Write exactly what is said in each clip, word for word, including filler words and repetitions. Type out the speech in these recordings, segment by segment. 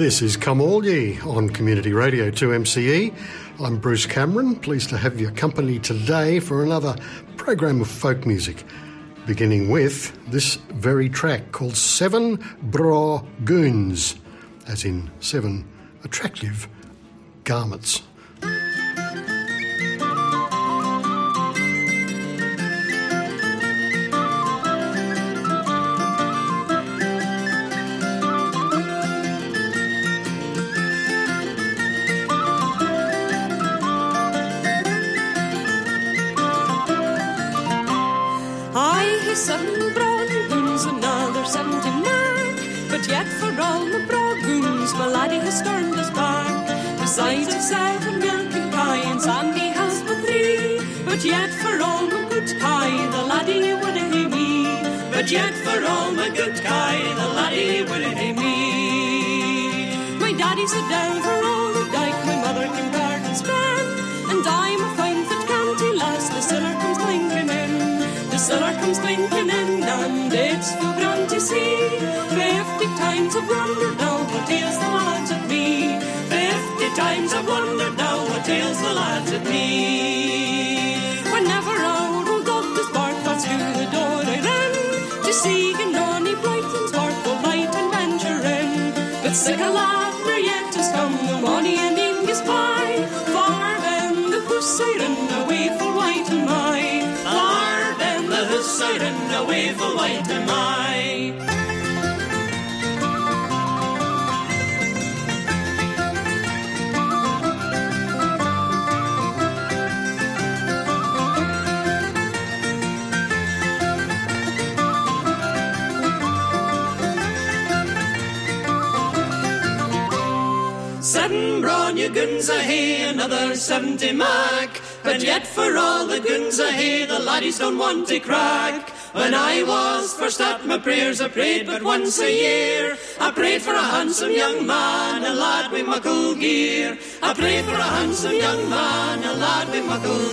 This is Come All Ye on Community Radio two M C E. I'm Bruce Cameron, pleased to have your company today for another program of folk music, beginning with this very track called Seven Bra Goons, as in seven attractive garments. Seven broad goons, another seventy mark. But yet for all my broad goons, my laddie has turned his back. Besides of seven milk and kinds, and he has but three. But yet for all my good kye, the laddie would hae me. But yet for all my good kye, the laddie would hae me. My daddy's a down for all the dyke, my mother can guard and span. And I'm a fine fit county lass, the siller comes clinking in. The siller comes clinking in, and it's too grand to see. Fifty times I've wondered now what ails the lads at me. Fifty times I've wondered now what ails the lads at me. Whenever our old dog does bark, that's through the door I ran, to see Gnawny Brighton's work, go light and venture in. But sick a lad where yet has come, the money and English pie. Far then the Hussaren away for white am I. Far then the Hussaren away for white am I. Seven brawn you goons a hay, another seventy mac. But yet for all the goons a hay, the laddies don't want to crack. When I was first at my prayers, I prayed but once a year. I prayed for a handsome young man, a lad with muckle gear. I prayed for a handsome young man, a lad with muckle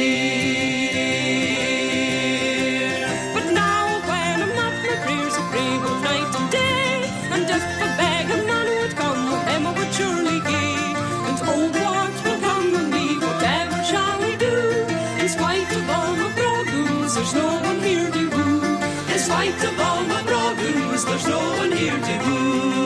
gear. But now when I'm at my prayers, I pray both night and day. And if I beg a man would come, with him I would surely gae. And old Wart will come with me, whatever shall I do? In spite of all my brogoons, there's no one here to woo. In spite of all my brogoons, there's no one here to woo.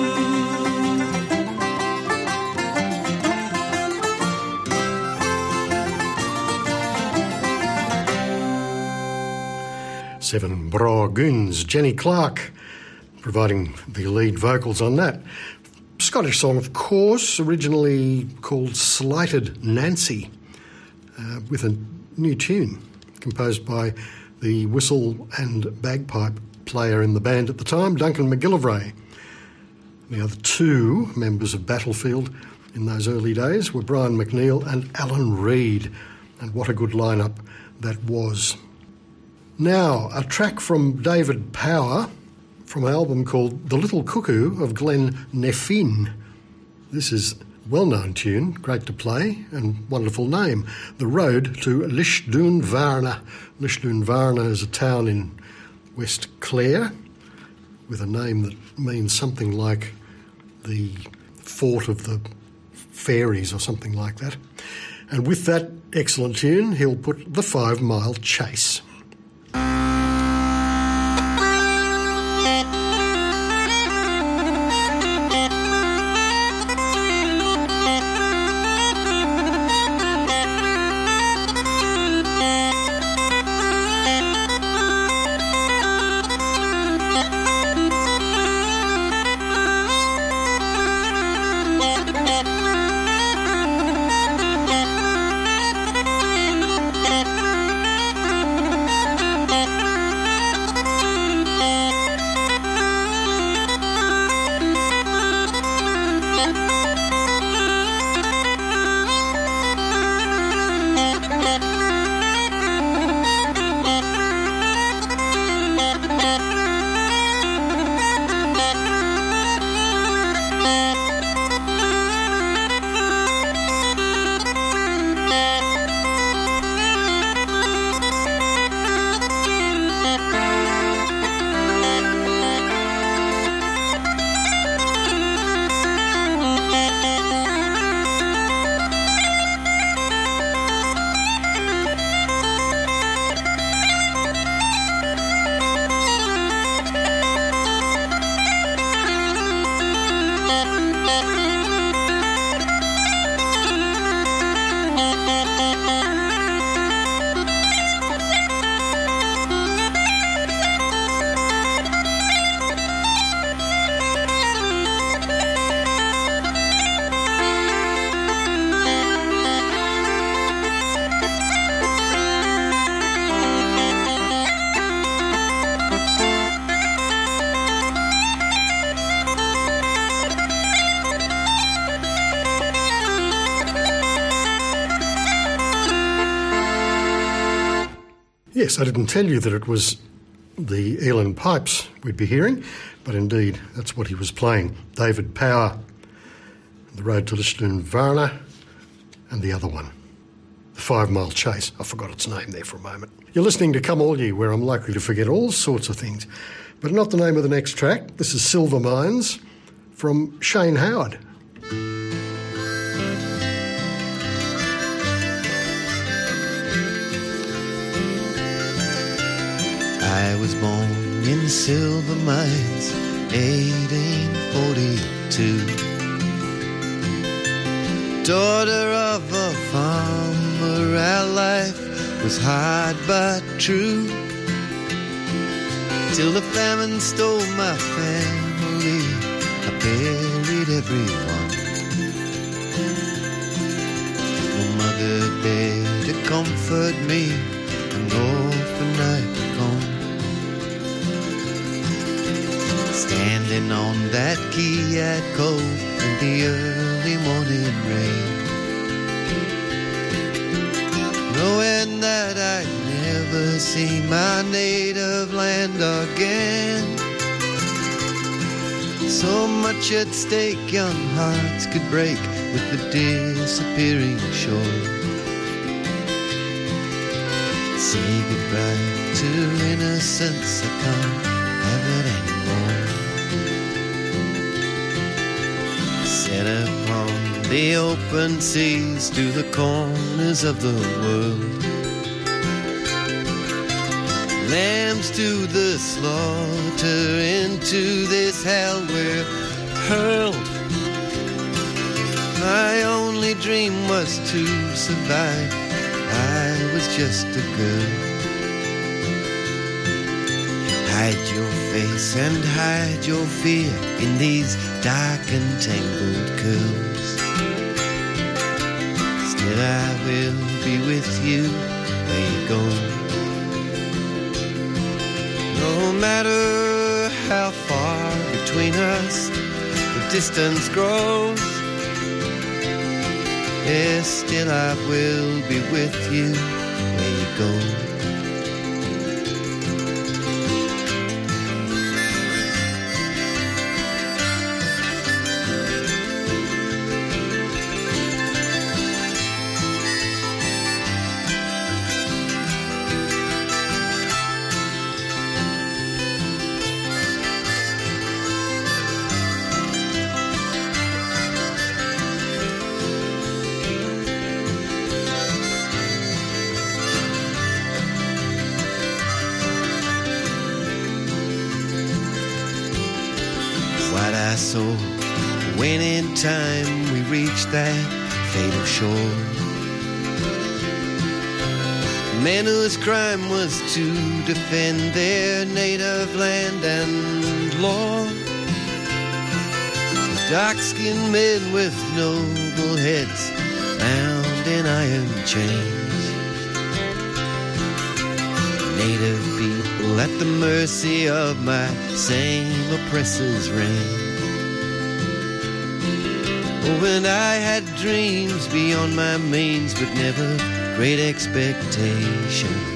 Seven Bra Goons, Jenny Clark providing the lead vocals on that. Scottish song, of course, originally called Slighted Nancy, uh, with a new tune composed by the whistle and bagpipe player in the band at the time, Duncan McGillivray. The other two members of Battlefield in those early days were Brian McNeil and Alan Reid, and what a good lineup that was. Now, a track from David Power from an album called The Little Cuckoo of Glen Neffin. This is a well-known tune, great to play, and wonderful name. The Road to Lishdun Varna. Lishdun Varna is a town in West Clare with a name that means something like the fort of the fairies or something like that. And with that excellent tune, he'll put The Five Mile Chase. Yes, I didn't tell you that it was the Elan Pipes we'd be hearing, but indeed that's what he was playing. David Power, The Road to Lisdoonvarna, and the other one, The Five Mile Chase. I forgot its name there for a moment. You're listening to Come All Ye, where I'm likely to forget all sorts of things, but not the name of the next track. This is Silver Mines from Shane Howard. I was born in the silver mines, eighteen forty-two. Daughter of a farmer, our life was hard but true. Till the famine stole my family, I buried everyone. No mother there to comfort me, an orphan I become. Standing on that quay at Cove in the early morning rain, knowing that I'd never see my native land again. So much at stake, young hearts could break with the disappearing shore. Say goodbye to innocence, I can't have it anymore. Set upon the open seas to the corners of the world, lambs to the slaughter, into this hell we're hurled. My only dream was to survive, I was just a girl. Hide your face and hide your fear in these dark and tangled curls. Still I will be with you where you go. No matter how far between us the distance grows, yes, still I will be with you where you go. So when in time we reached that fatal shore, men whose crime was to defend their native land and law, dark-skinned men with noble heads bound in iron chains, native people at the mercy of my same oppressor's reign. When I had dreams beyond my means, but never great expectations.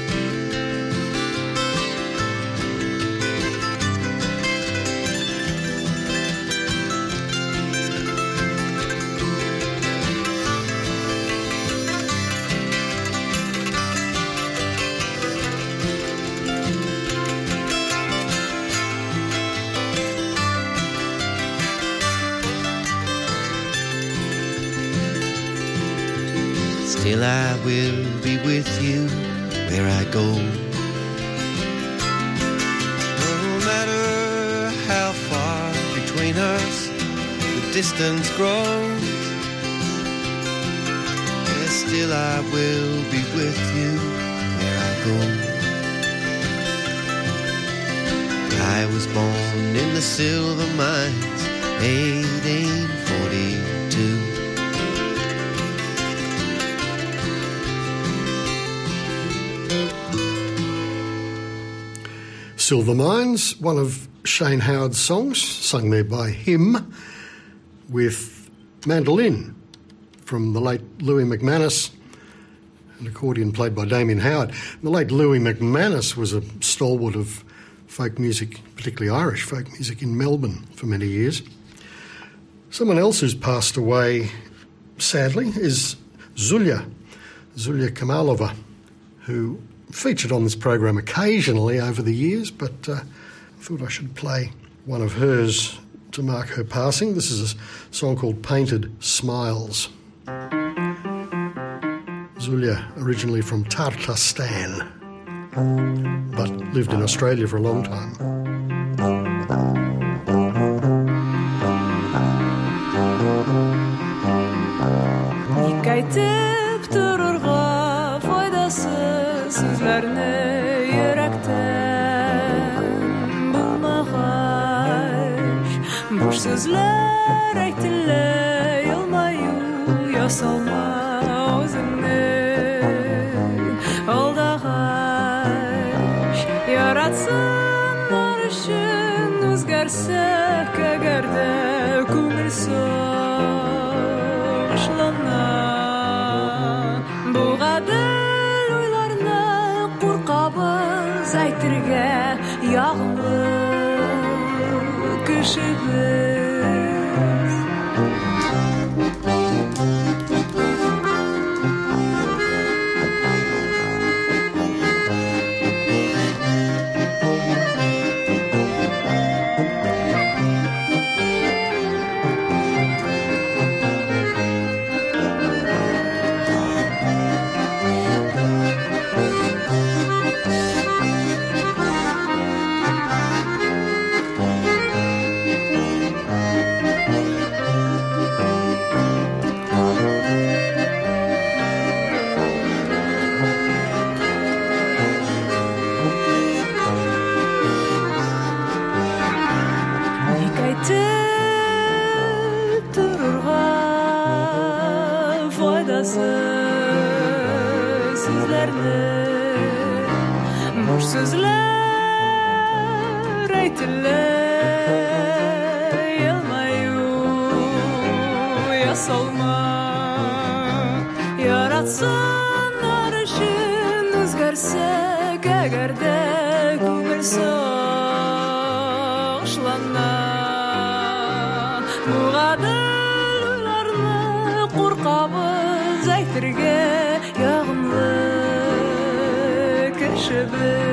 Still I will be with you where I go. No matter how far between us the distance grows, yes, still I will be with you where I go. I was born in the silver mines, eighteen forty-two. Silver Mines, one of Shane Howard's songs, sung there by him with mandolin from the late Louis McManus, and accordion played by Damien Howard. And the late Louis McManus was a stalwart of folk music, particularly Irish folk music, in Melbourne for many years. Someone else who's passed away, sadly, is Zulia, Zulia Kamalova, who featured on this program occasionally over the years, but uh, I thought I should play one of hers to mark her passing. This is a song called Painted Smiles. Zulia, originally from Tartastan, but lived in Australia for a long time. Kaytip dururga faydasız sözlerini yürekten bulmağaş. Boş sözler aytile yılmayu yasalma özünü aldağaş. Yaratsınlar için özgersek eğer de kumil soğuşlana. Bu gadil oylarına korkabız aytırga yağmlı kişimiz. Boş sözler aytile yılmayu yasalma. Yaratsınlar için özgersek eğer de kumil soğuşlana. Bu gadil oylarını korkabız aytırga yağmlı kişimiz.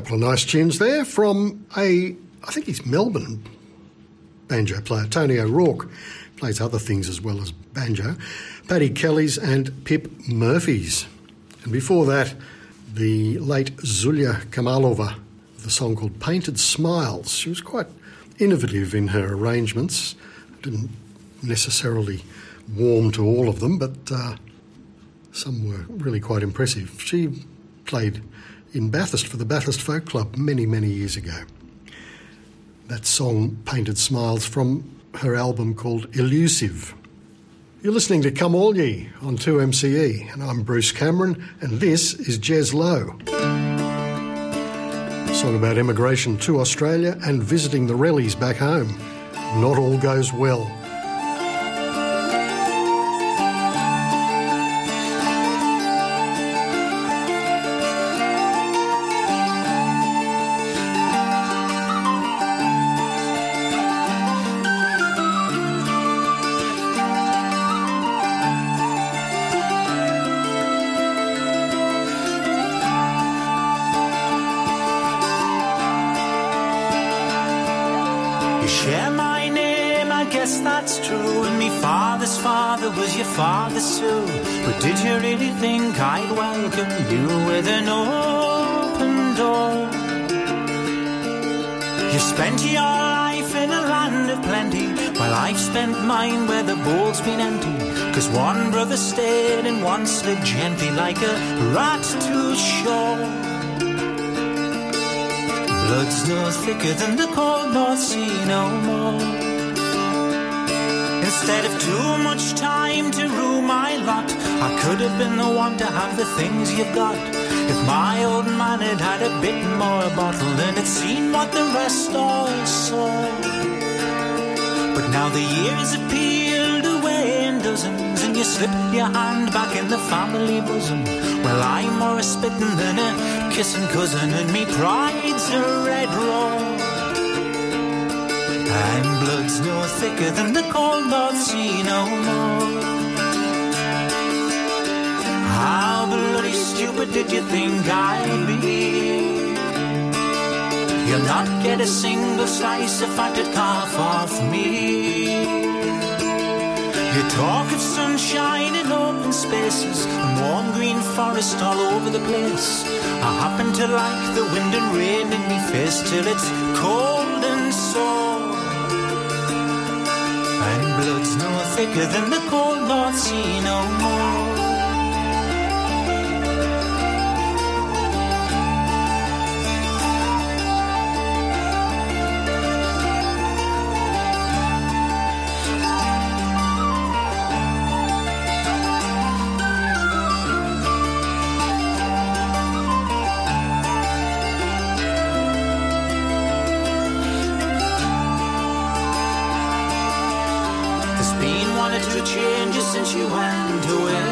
couple of nice tunes there from a, I think he's Melbourne banjo player, Tony O'Rourke. Plays other things as well as banjo. Paddy Kelly's and Pip Murphy's. And before that, the late Zulia Kamalova, the song called Painted Smiles. She was quite innovative in her arrangements. Didn't necessarily warm to all of them, but uh, some were really quite impressive. She played in Bathurst for the Bathurst Folk Club many, many years ago. That song, Painted Smiles, from her album called Elusive. You're listening to Come All Ye on two M C E, and I'm Bruce Cameron, and this is Jez Lowe. A song about emigration to Australia and visiting the Rellies back home. Not all goes well. Father too, but did you really think I'd welcome you with an open door? You spent your life in a land of plenty, while I've spent mine where the bowl's been empty. Cause one brother stayed and one slid gently like a rat to shore. Blood's no thicker than the cold North Sea no more. Instead of too much time to rue my lot, I could have been the one to have the things you've got. If my old man had had a bit more bottle and had seen what the rest all saw. But now the years have peeled away in dozens, and you slip your hand back in the family bosom. Well, I'm more a spittin' than a kissing cousin, and me pride's a red rose. And blood's no thicker than the cold North Sea no more. How bloody stupid did you think I'd be? You'll not get a single slice of fatted calf off me. You talk of sunshine and open spaces and warm green forest all over the place. I happen to like the wind and rain in me face till it's cold and sore. And blood's no thicker than the cold North Sea no more. Changes since you went away.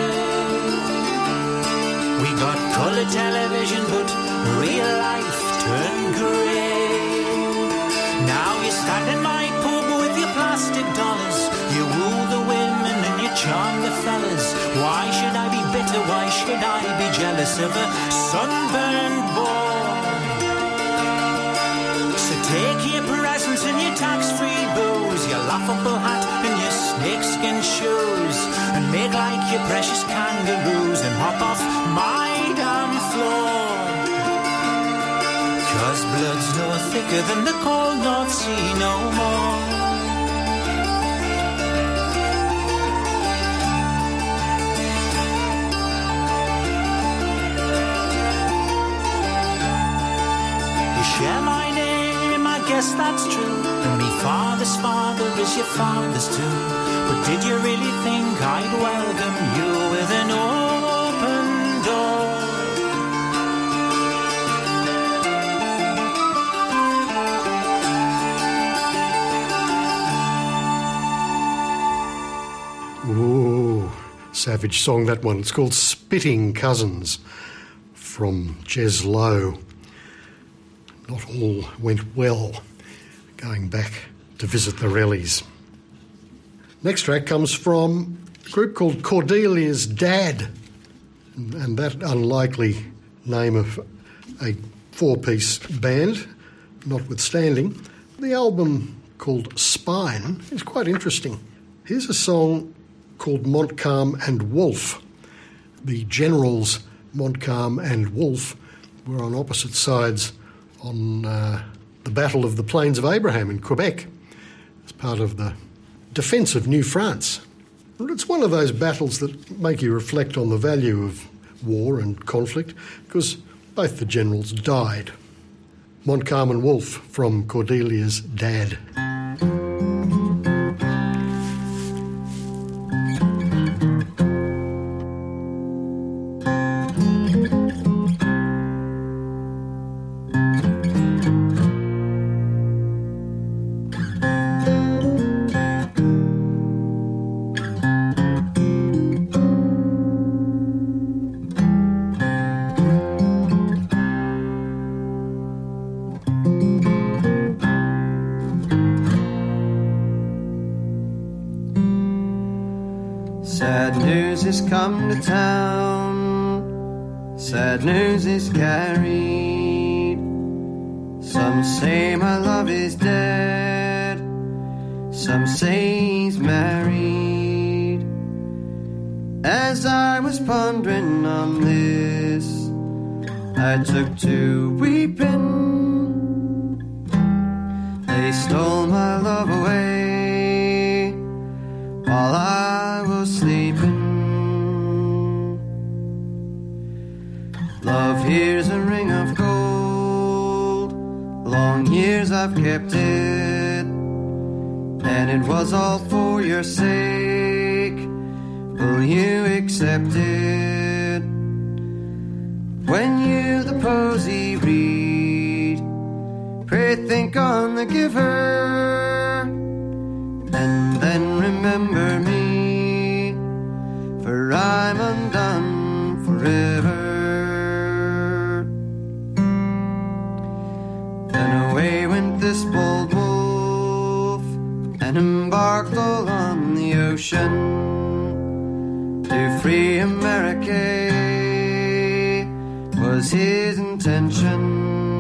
We got colour television, but real life turned grey. Now you stand in my pub with your plastic dollars. You woo the women and you charm the fellas. Why should I be bitter? Why should I be jealous of a sunburned boy? So take your presents and your tax-free booze, your laughable hat and your snakeskin shoes, and make like your precious kangaroos and hop off my damn floor. Cause blood's no thicker than the cold North Sea no more. You share my name, I guess that's true, and me father's father is your father's too. But did you really think I'd welcome you with an open door? Ooh, savage song that one. It's called Spitting Cousins from Jez Lowe. Not all went well going back to visit the Rellies. Next track comes from a group called Cordelia's Dad, and that unlikely name of a four-piece band, notwithstanding. The album, called Spine, is quite interesting. Here's a song called Montcalm and Wolfe. The generals Montcalm and Wolfe were on opposite sides on uh, the Battle of the Plains of Abraham in Quebec as part of the defence of New France. And it's one of those battles that make you reflect on the value of war and conflict, because both the generals died. Montcalm and Wolfe from Cordelia's Dad. Sad news has come to town, sad news is carried. Some say my love is dead, some say he's married. As I was pondering on this, I took to weeping. They stole my love away while I was sleeping. Love, here's a ring of gold, long years I've kept it, and it was all for your sake. Will you accept it? When you the posy read, pray think on the giver, and then remember me, for I'm undone forever. Then away went this bold wolf, and embarked all on the ocean. To free America was his intention.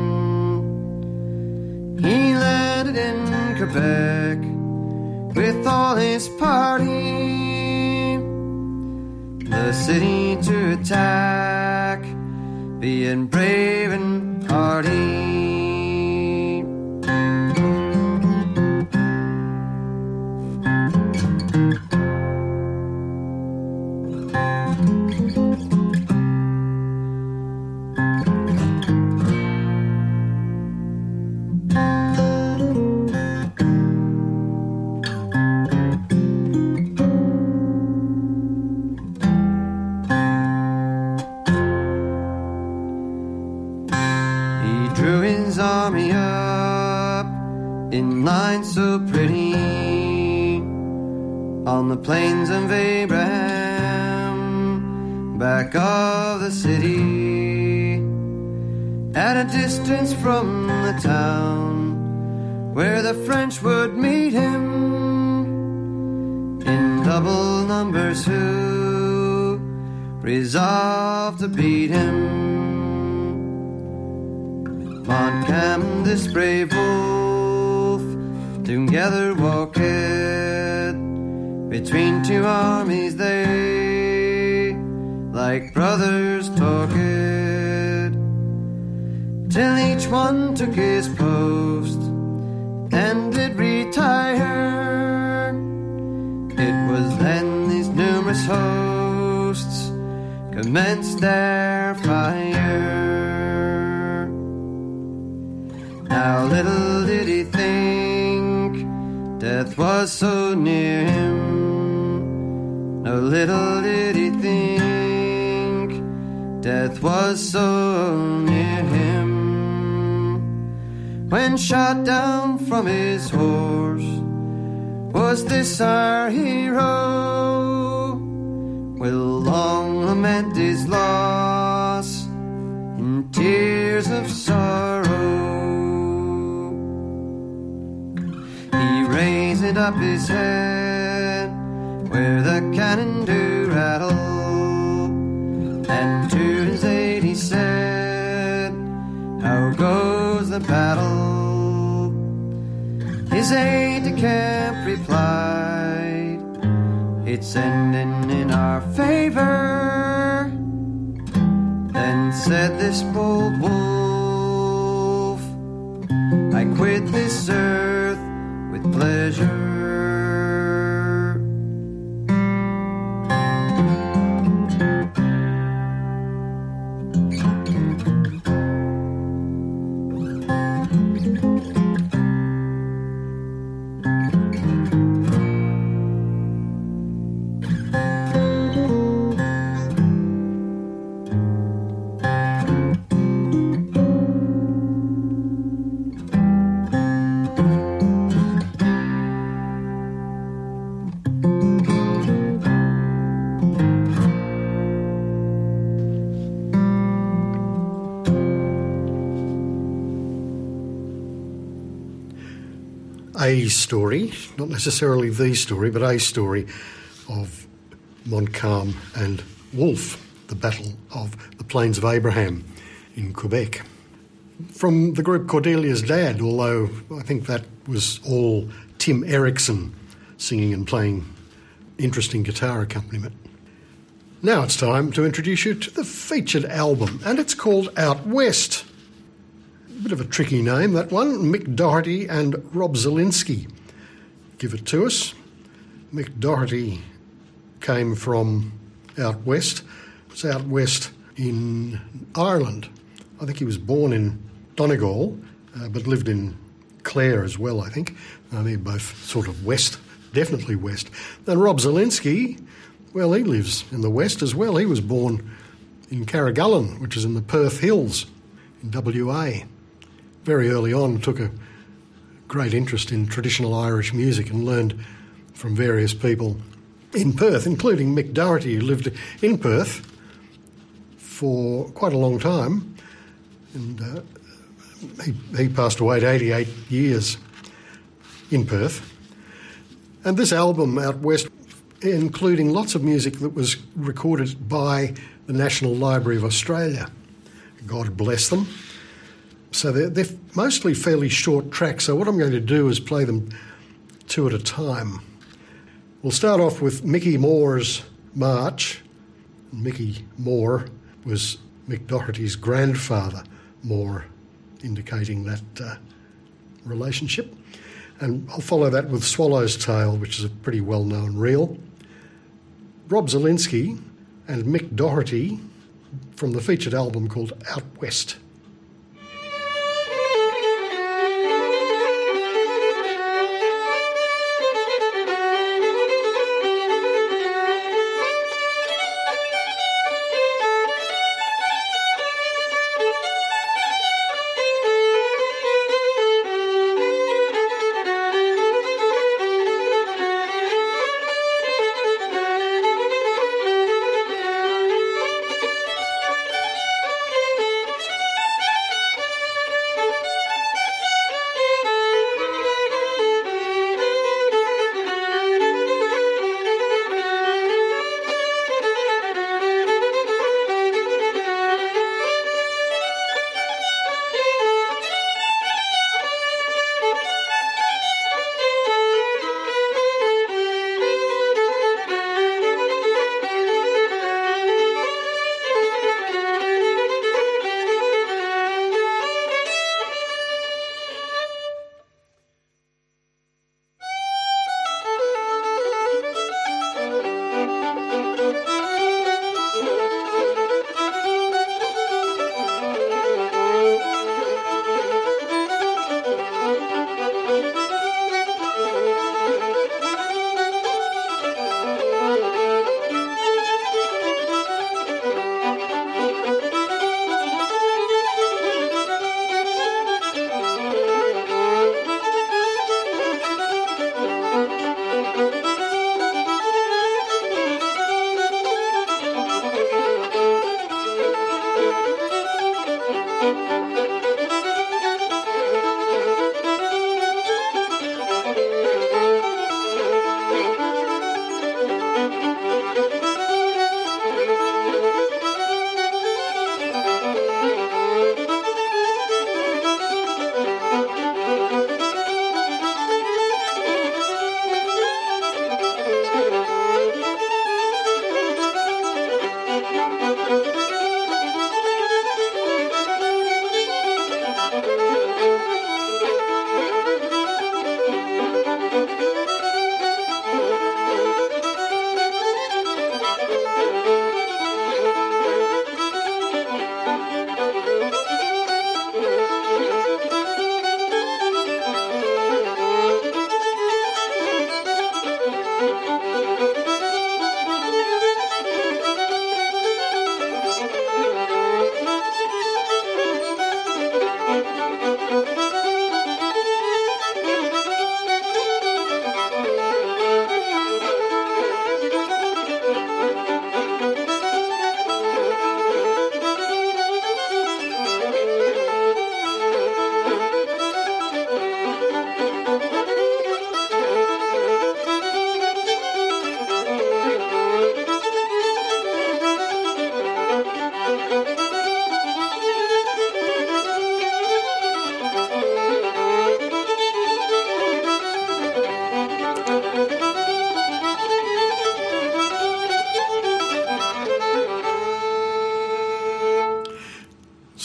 He landed in Quebec with all his party, the city to attack, being brave and hardy. Army up in line so pretty on the plains of Abraham, back of the city, at a distance from the town where the French would meet him in double numbers, who resolved to beat him. Montcalm, this brave wolf, together walked between two armies. They like brothers talked, till each one took his post and did retire. It was then these numerous hosts commenced their fire. Now little did he think death was so near him. No, little did he think death was so near him. When shot down from his horse was this our hero, will long lament his loss in tears of sorrow. Raised up his head where the cannon do rattle, and to his aid he said, how the battle. His aide-de-camp replied, it's ending in our favor. Then said this bold wolf, I quit this earth with pleasure. A story, not necessarily the story, but a story of Montcalm and Wolfe, the Battle of the Plains of Abraham in Quebec. From the group Cordelia's Dad, although I think that was all Tim Erickson singing and playing interesting guitar accompaniment. Now it's time to introduce you to the featured album, and it's called Out West. A bit of a tricky name, that one. Mick Doherty and Rob Zielinski give it to us. Mick Doherty came from out west. It was out west in Ireland. I think he was born in Donegal, uh, but lived in Clare as well, I think. Uh, they're both sort of west, definitely west. And Rob Zielinski, well, he lives in the west as well. He was born in Carrigullen, which is in the Perth Hills in W A. Very early on took a great interest in traditional Irish music and learned from various people in Perth, including Mick Doherty, who lived in Perth for quite a long time. And uh, he, he passed away at eighty-eight years in Perth. And this album, Out West, including lots of music that was recorded by the National Library of Australia. God bless them. So they're, they're mostly fairly short tracks, so what I'm going to do is play them two at a time. We'll start off with Mickey Moore's March. Mickey Moore was Mick Doherty's grandfather, Moore, indicating that uh, relationship. And I'll follow that with Swallow's Tale, which is a pretty well-known reel. Rob Zielinski and Mick Doherty from the featured album called Out West.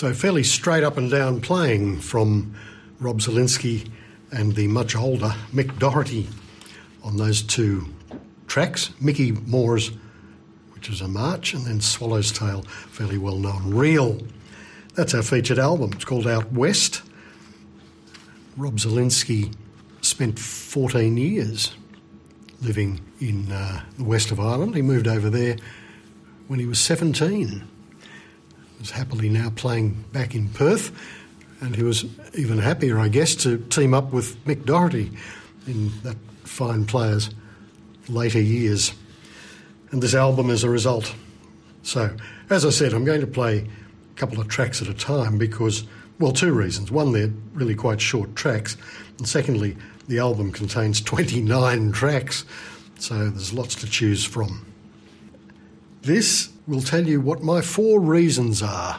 So fairly straight up and down playing from Rob Zielinski and the much older Mick Doherty on those two tracks. Mickey Moore's, which is a march, and then Swallow's Tail, fairly well-known reel. That's our featured album. It's called Out West. Rob Zielinski spent fourteen years living in uh, the west of Ireland. He moved over there when he was seventeen. He was happily now playing back in Perth, and he was even happier, I guess, to team up with Mick Doherty in that fine player's later years. And this album is a result. So, as I said, I'm going to play a couple of tracks at a time because, well, two reasons. One, they're really quite short tracks, and secondly, the album contains twenty-nine tracks, so there's lots to choose from. This will tell you what my four reasons are.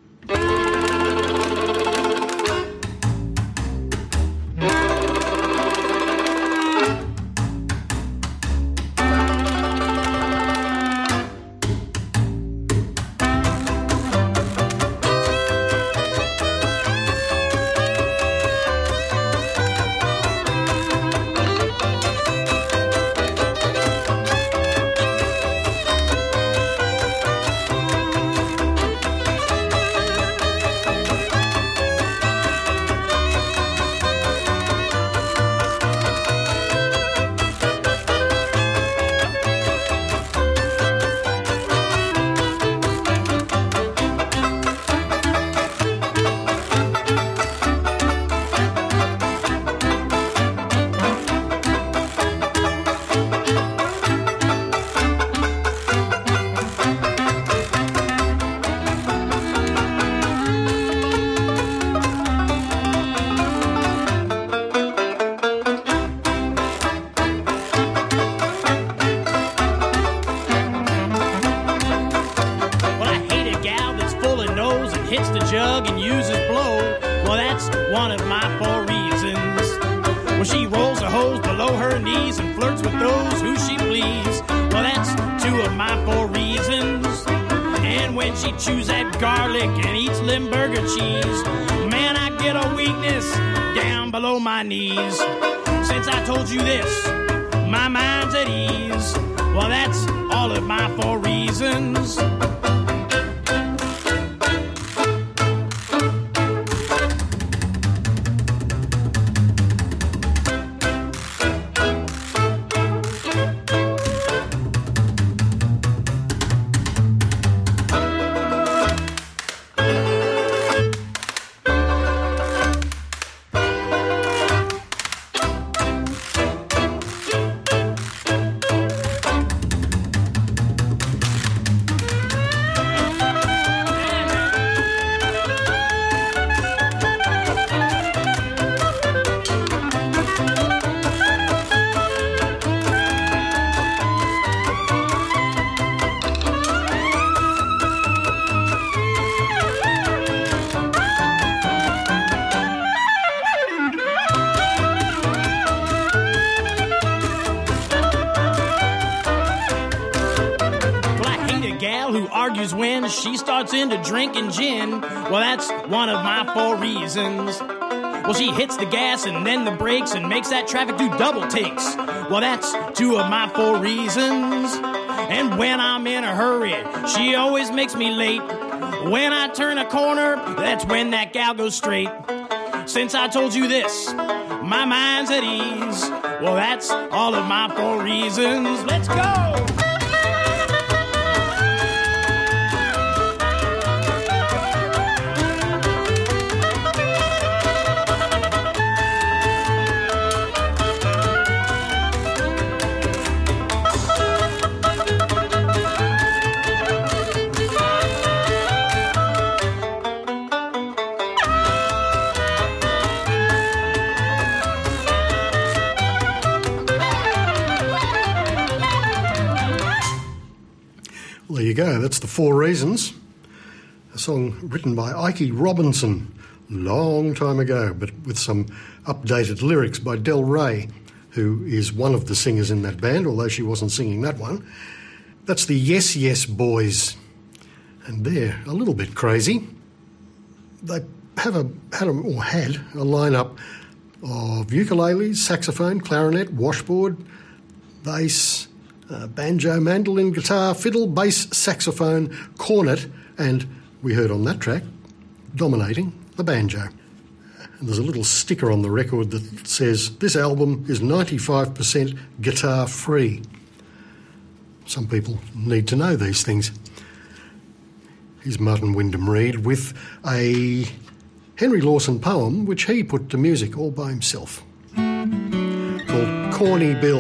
When she starts into drinking gin, well, that's one of my four reasons. Well, she hits the gas and then the brakes and makes that traffic do double takes. Well, that's two of my four reasons. And when I'm in a hurry, she always makes me late. When I turn a corner, that's when that gal goes straight. Since I told you this, my mind's at ease. Well, that's all of my four reasons. Let's go! There you go, that's the Four Reasons, a song written by Ike Robinson long time ago, but with some updated lyrics by Del Rey, who is one of the singers in that band, although she wasn't singing that one. That's the Yes Yes Boys, and they're a little bit crazy. they have a had a, or had a lineup of ukuleles, saxophone, clarinet, washboard, bass, uh, banjo, mandolin, guitar, fiddle, bass, saxophone, cornet, and we heard on that track, dominating, the banjo. And there's a little sticker on the record that says, this album is ninety-five percent guitar free. Some people need to know these things. Here's Martin Wyndham Reed with a Henry Lawson poem which he put to music all by himself, called Corny Bill.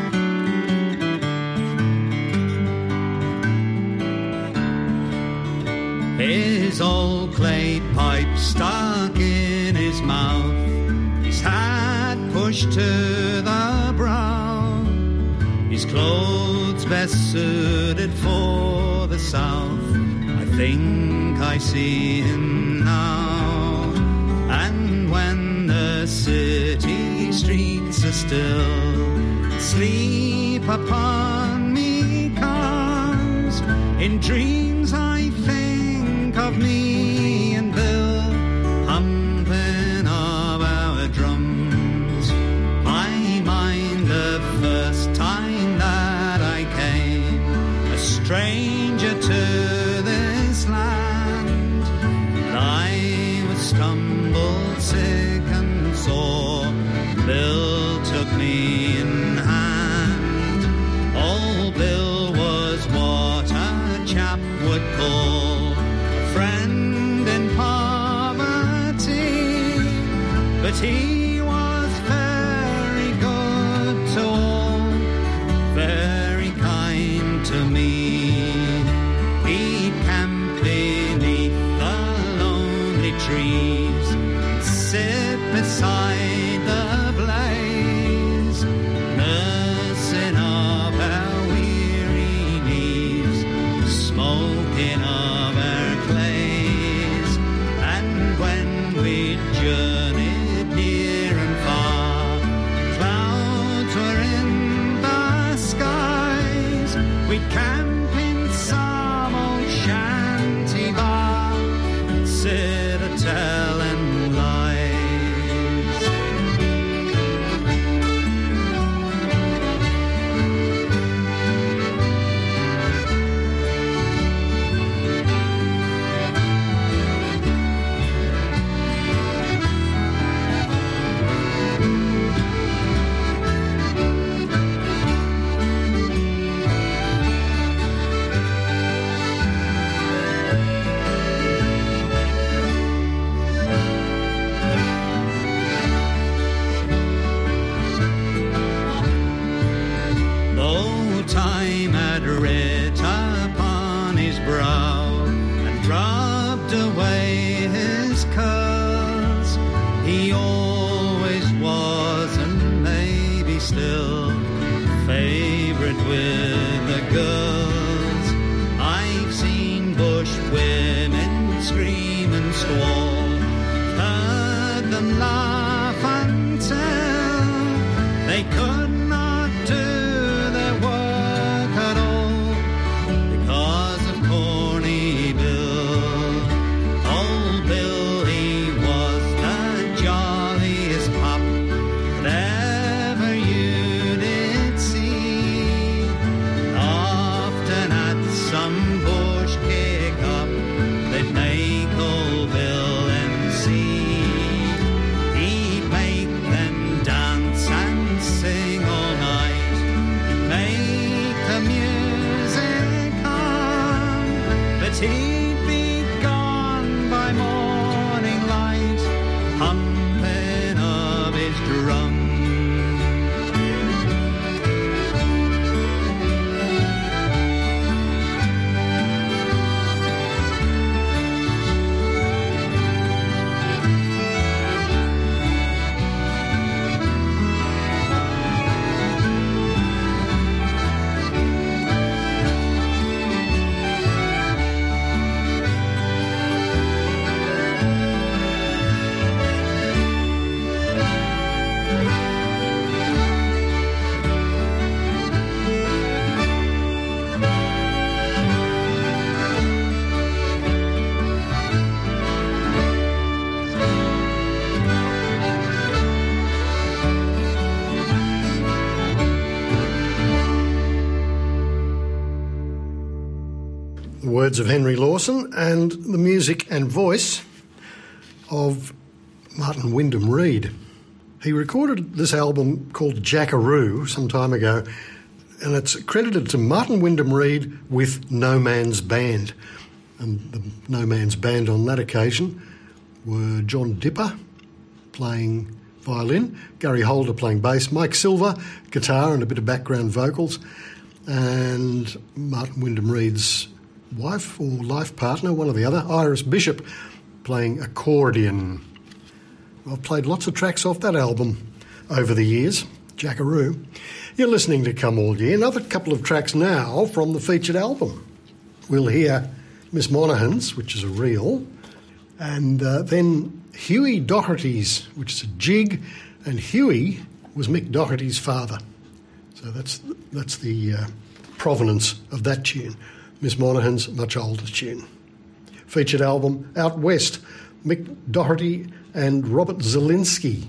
His old clay pipe stuck in his mouth, his hat pushed to the brow, his clothes best suited for the south. I think I see him now. And when the city streets are still, sleep upon me comes. In dreams I think of me and Bill, humping of our drums. I mind the first time that I came, a stranger to land, and I was stumbled, sick and sore. Bill took me in hand. Old Bill was what a chap would call a friend in poverty, but he was very good to all, very kind to me. Trees, sit beside the blaze, nursing of our weary knees, smoking of our clays. And when we journeyed near and far, clouds were in the skies, we'd camp in some old shanty bar, sit telling lies. Time had writ upon his brow and dropped away his curls. He always was, and maybe still, favourite with the girls. I've seen bush women scream and squall, heard them laugh until they could not do he'd be gone by morning light, humping of his drum. The words of Henry Lawson and the music and voice of Martin Wyndham Reed. He recorded this album called Jackaroo some time ago, and it's credited to Martin Wyndham Reed with No Man's Band. And the No Man's Band on that occasion were John Dipper playing violin, Gary Holder playing bass, Mike Silver guitar and a bit of background vocals, and Martin Wyndham Reed's wife or life partner, one or the other, Iris Bishop, playing accordion. I've played lots of tracks off that album over the years, Jackaroo. You're listening to Come All Year. Another couple of tracks now from the featured album. We'll hear Miss Monaghan's, which is a reel, and uh, then Huey Doherty's, which is a jig, and Huey was Mick Doherty's father. So that's that's the uh, provenance of that tune. Miss Monaghan's much older tune. Featured album, Out West, Mick Doherty and Robert Zielinski.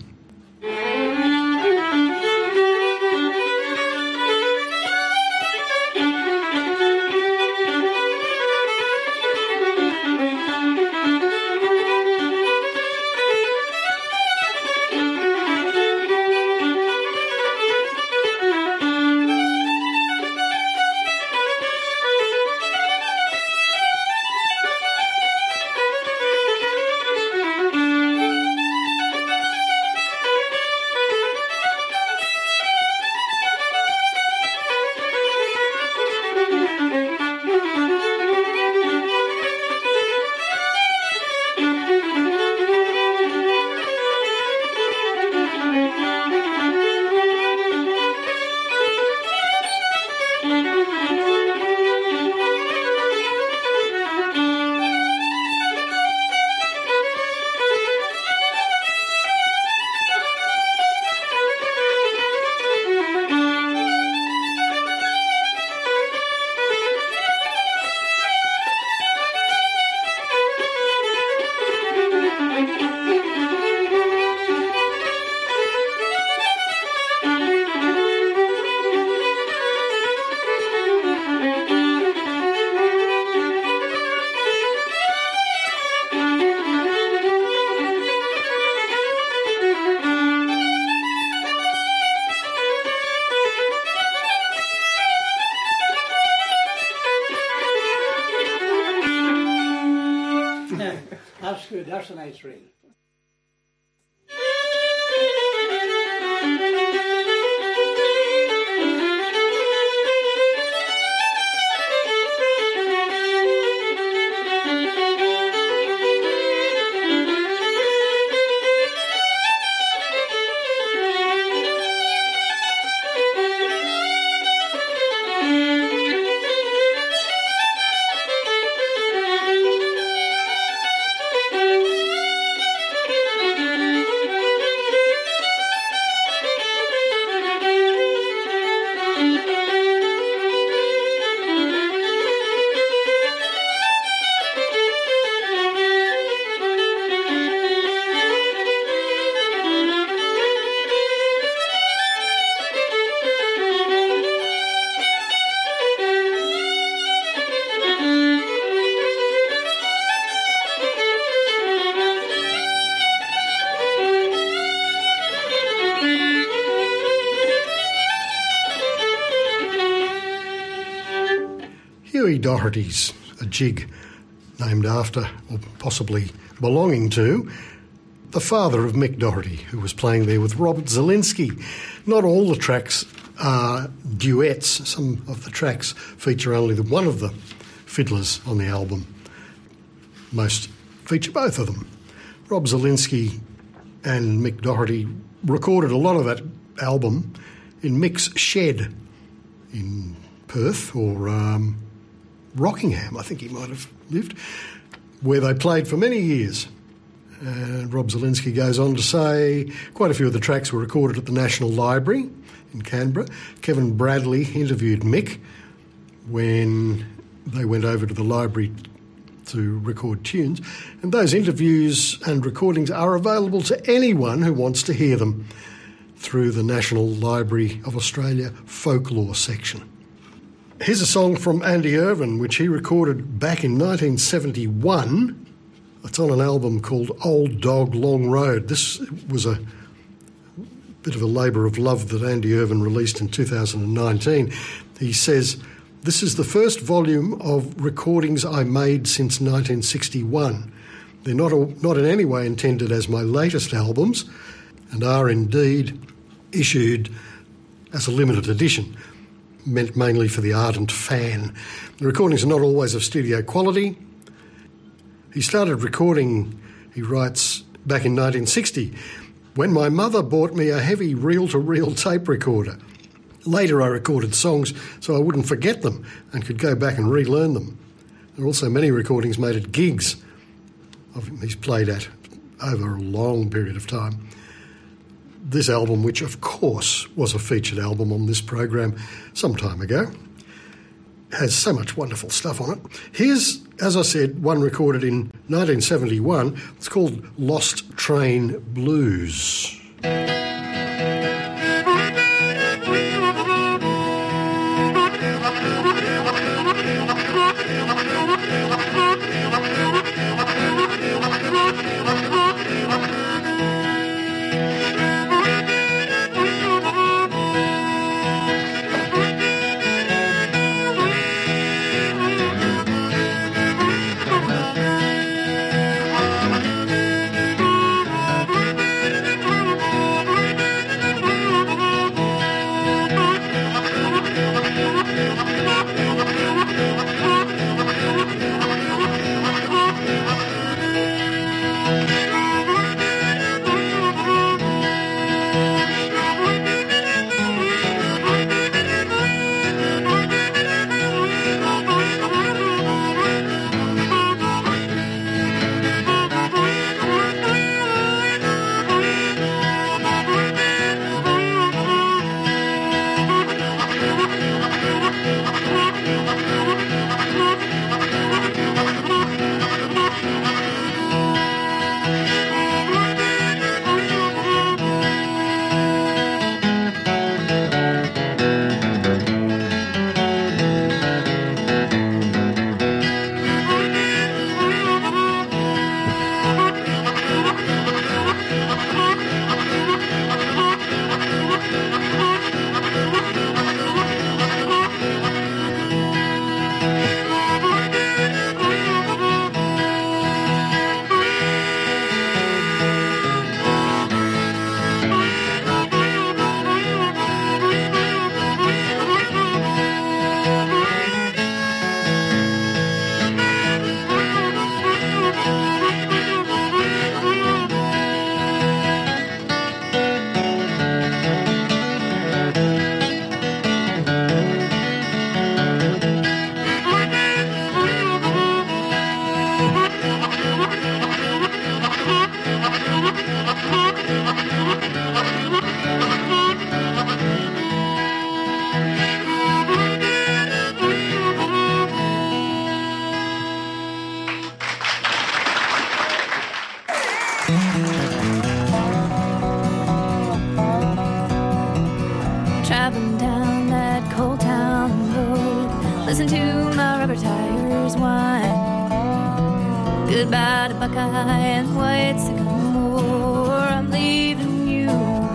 That's good, that's a nice reel. Huey Doherty's a jig named after, or possibly belonging to, the father of Mick Doherty, who was playing there with Robert Zielinski. Not all the tracks are duets. Some of the tracks feature only the one of the fiddlers on the album. Most feature both of them. Rob Zielinski and Mick Doherty recorded a lot of that album in Mick's shed in Perth or um, Rockingham, I think he might have lived, where they played for many years. And Rob Zielinski goes on to say quite a few of the tracks were recorded at the National Library in Canberra. Kevin Bradley interviewed Mick when they went over to the library to record tunes, and those interviews and recordings are available to anyone who wants to hear them through the National Library of Australia folklore section. Here's a song from Andy Irvine, which he recorded back in nineteen seventy-one. It's on an album called Old Dog Long Road. This was a bit of a labour of love that Andy Irvine released in two thousand nineteen. He says, "This is the first volume of recordings I made since nineteen sixty-one. They're not, all, not in any way intended as my latest albums and are indeed issued as a limited edition, meant mainly for the ardent fan. The recordings are not always of studio quality. He started recording," he writes, "back in nineteen sixty, when my mother bought me a heavy reel-to-reel tape recorder. Later I recorded songs so I wouldn't forget them and could go back and relearn them. There are also many recordings made at gigs he's played at over a long period of time. This album, which of course was a featured album on this program some time ago, has so much wonderful stuff on it. Here's, as I said, one recorded in nineteen seventy-one. It's called Lost Train Blues. Traveling down that cold town road, listen to my rubber tires whine. Goodbye to Buckeye and White Sycamore, I'm leaving you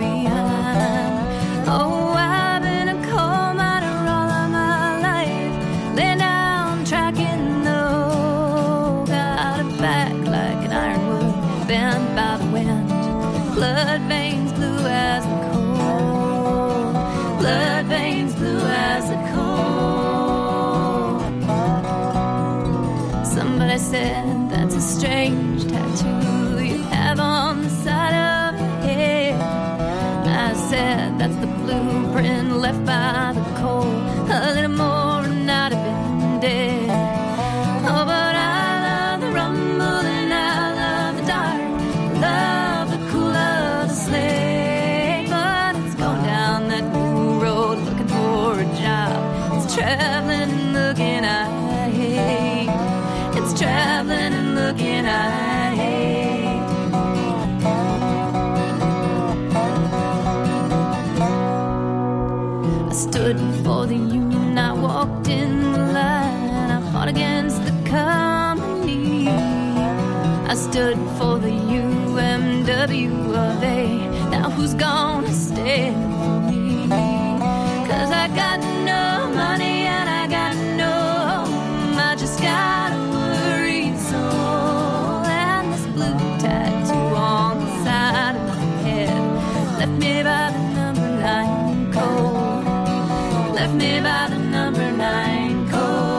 behind. Oh, I've been a coal miner all of my life, laying down track in the hole. Got a back like an ironwood, bent by the wind, blood veins blue as the coal, blood veins blue as the coal. Somebody said that's a strange tattoo you have on the side of your head. I said that's the blueprint left by the coal, a little more and I'd have been dead. Oh, but I love the rumble and I love the dark, love the cool of the sleigh. But it's going down that new road looking for a job. It's traveling and looking I hate. It's traveling and looking I hate. I stood before the union, I walked in I stood for the U M W of A. Now who's gonna stand for me? 'Cause I got no money and I got no home. I just got a worried soul. And this blue tattoo on the side of my head left me by the number nine cold. Left me by the number nine cold.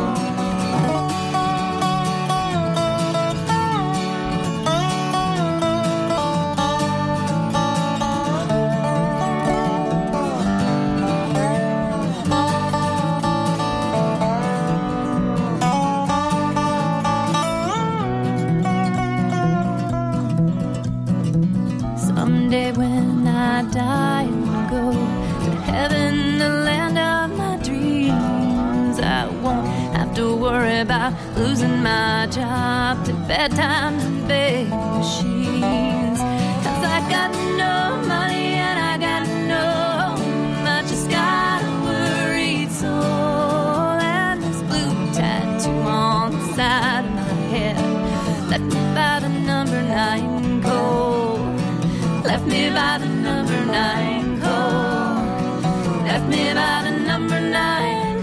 Someday when I die and go to heaven, the land of my dreams, I won't have to worry about losing my job to bad times and big machines. 'Cause I got no money and I got no home. I just got a worried soul. And this blue tattoo on the side of my head left me by the number nine cold. Left me by the number nine cold. Left me by the number nine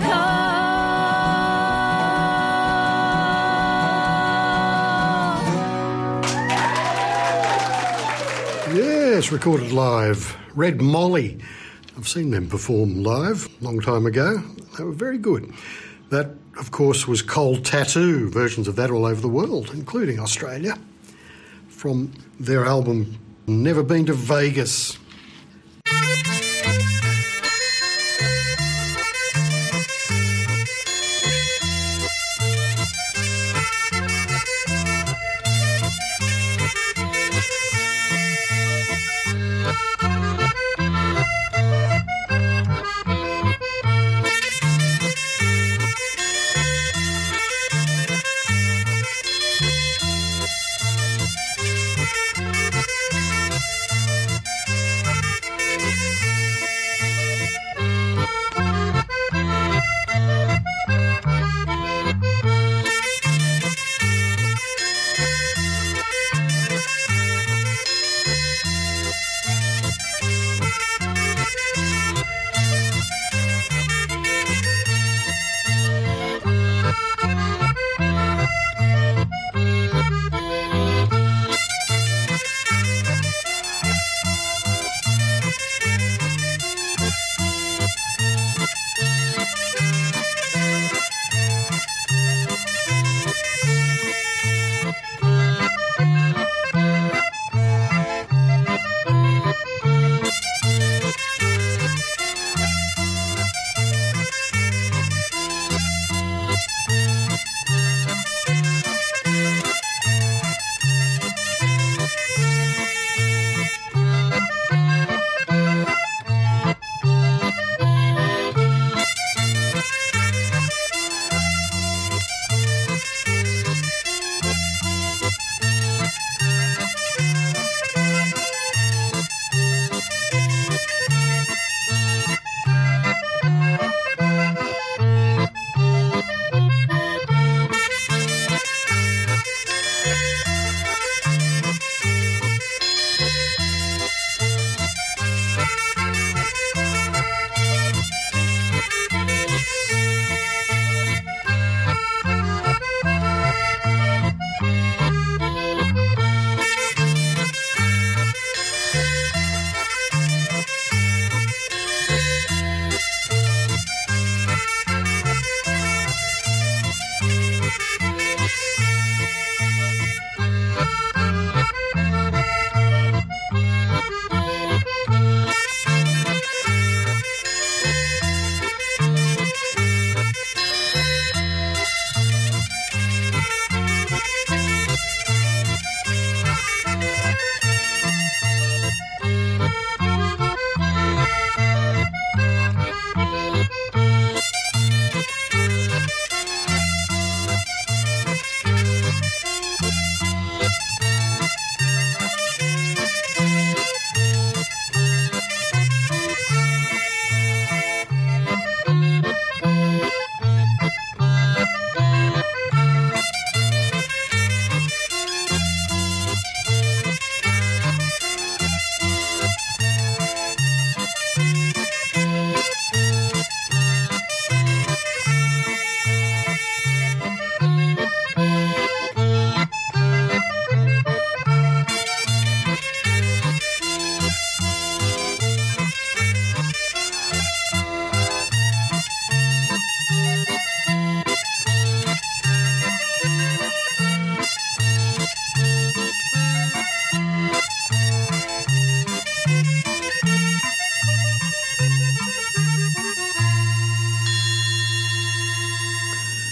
cold. Yes, recorded live. Red Molly. I've seen them perform live a long time ago. They were very good. That, of course, was Cold Tattoo, versions of that all over the world, including Australia, from their album Never Been to Vegas.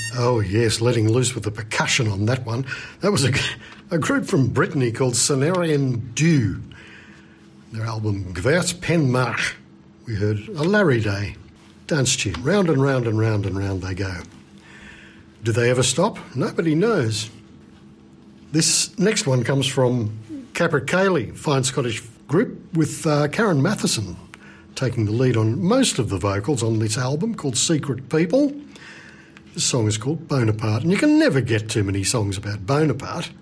Oh, yes, letting loose with the percussion on that one. That was a, a group from Brittany called Cenarian Dew. Their album Gewers Pen March. We heard a Larry Day dance tune. Round and round and round and round they go. Do they ever stop? Nobody knows. This next one comes from Capercaillie, fine Scottish group, with uh, Karen Matheson taking the lead on most of the vocals on this album called Secret People. This song is called Bonaparte, and you can never get too many songs about Bonaparte.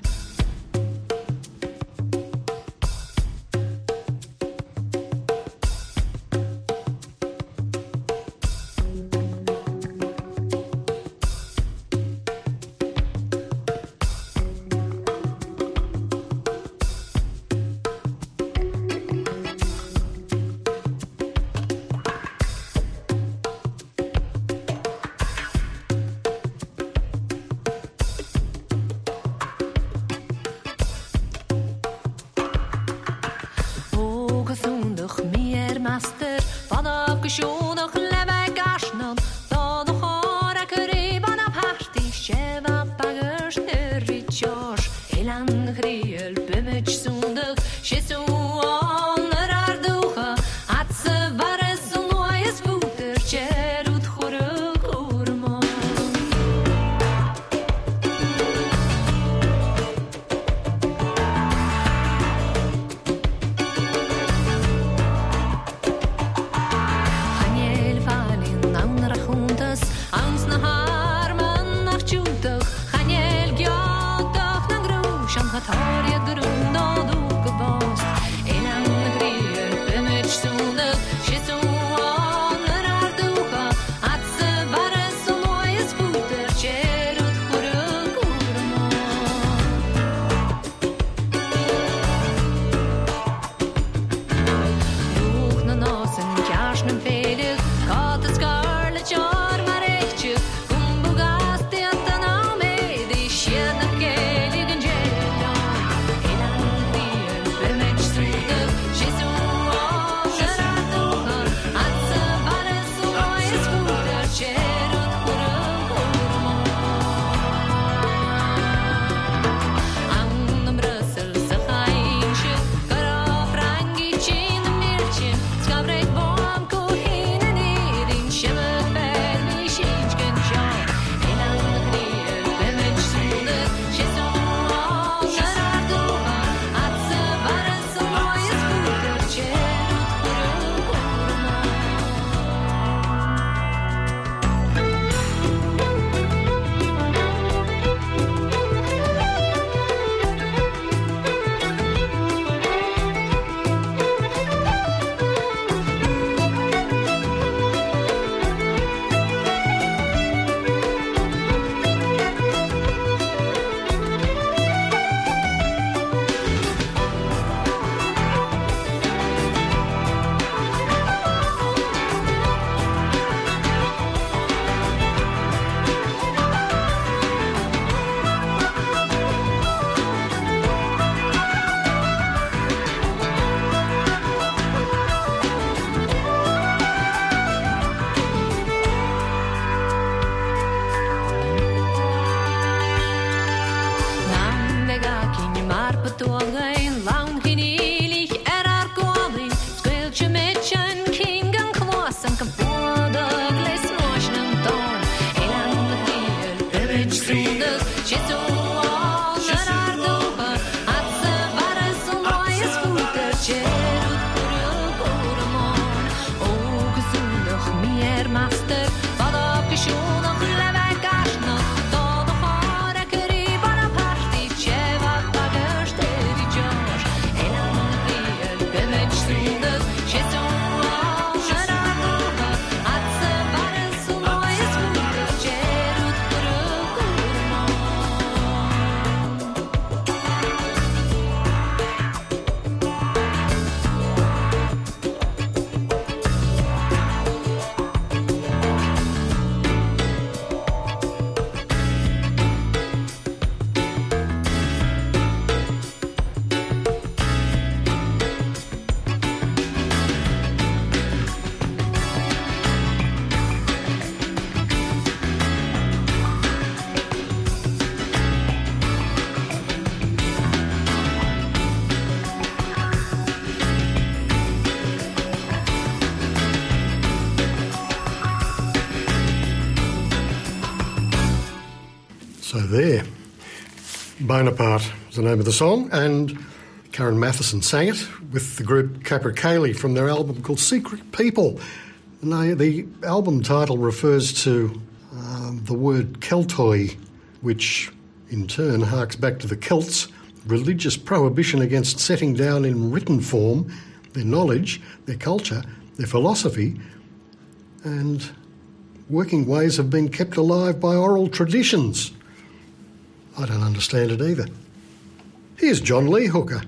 So there. Bonaparte was the name of the song, and Karen Matheson sang it with the group Capercaillie from their album called Secret People. And they, the album title refers to um, the word Keltoi, which in turn harks back to the Celts' religious prohibition against setting down in written form their knowledge, their culture, their philosophy, and working ways have been kept alive by oral traditions. I don't understand it either. Here's John Lee Hooker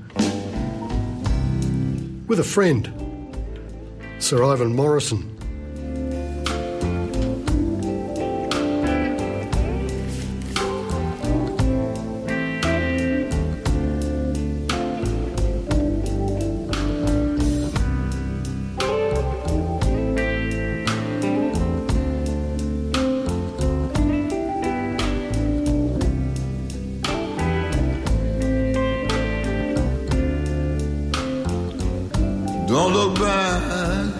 with a friend, Sir Ivan Morrison. Don't look back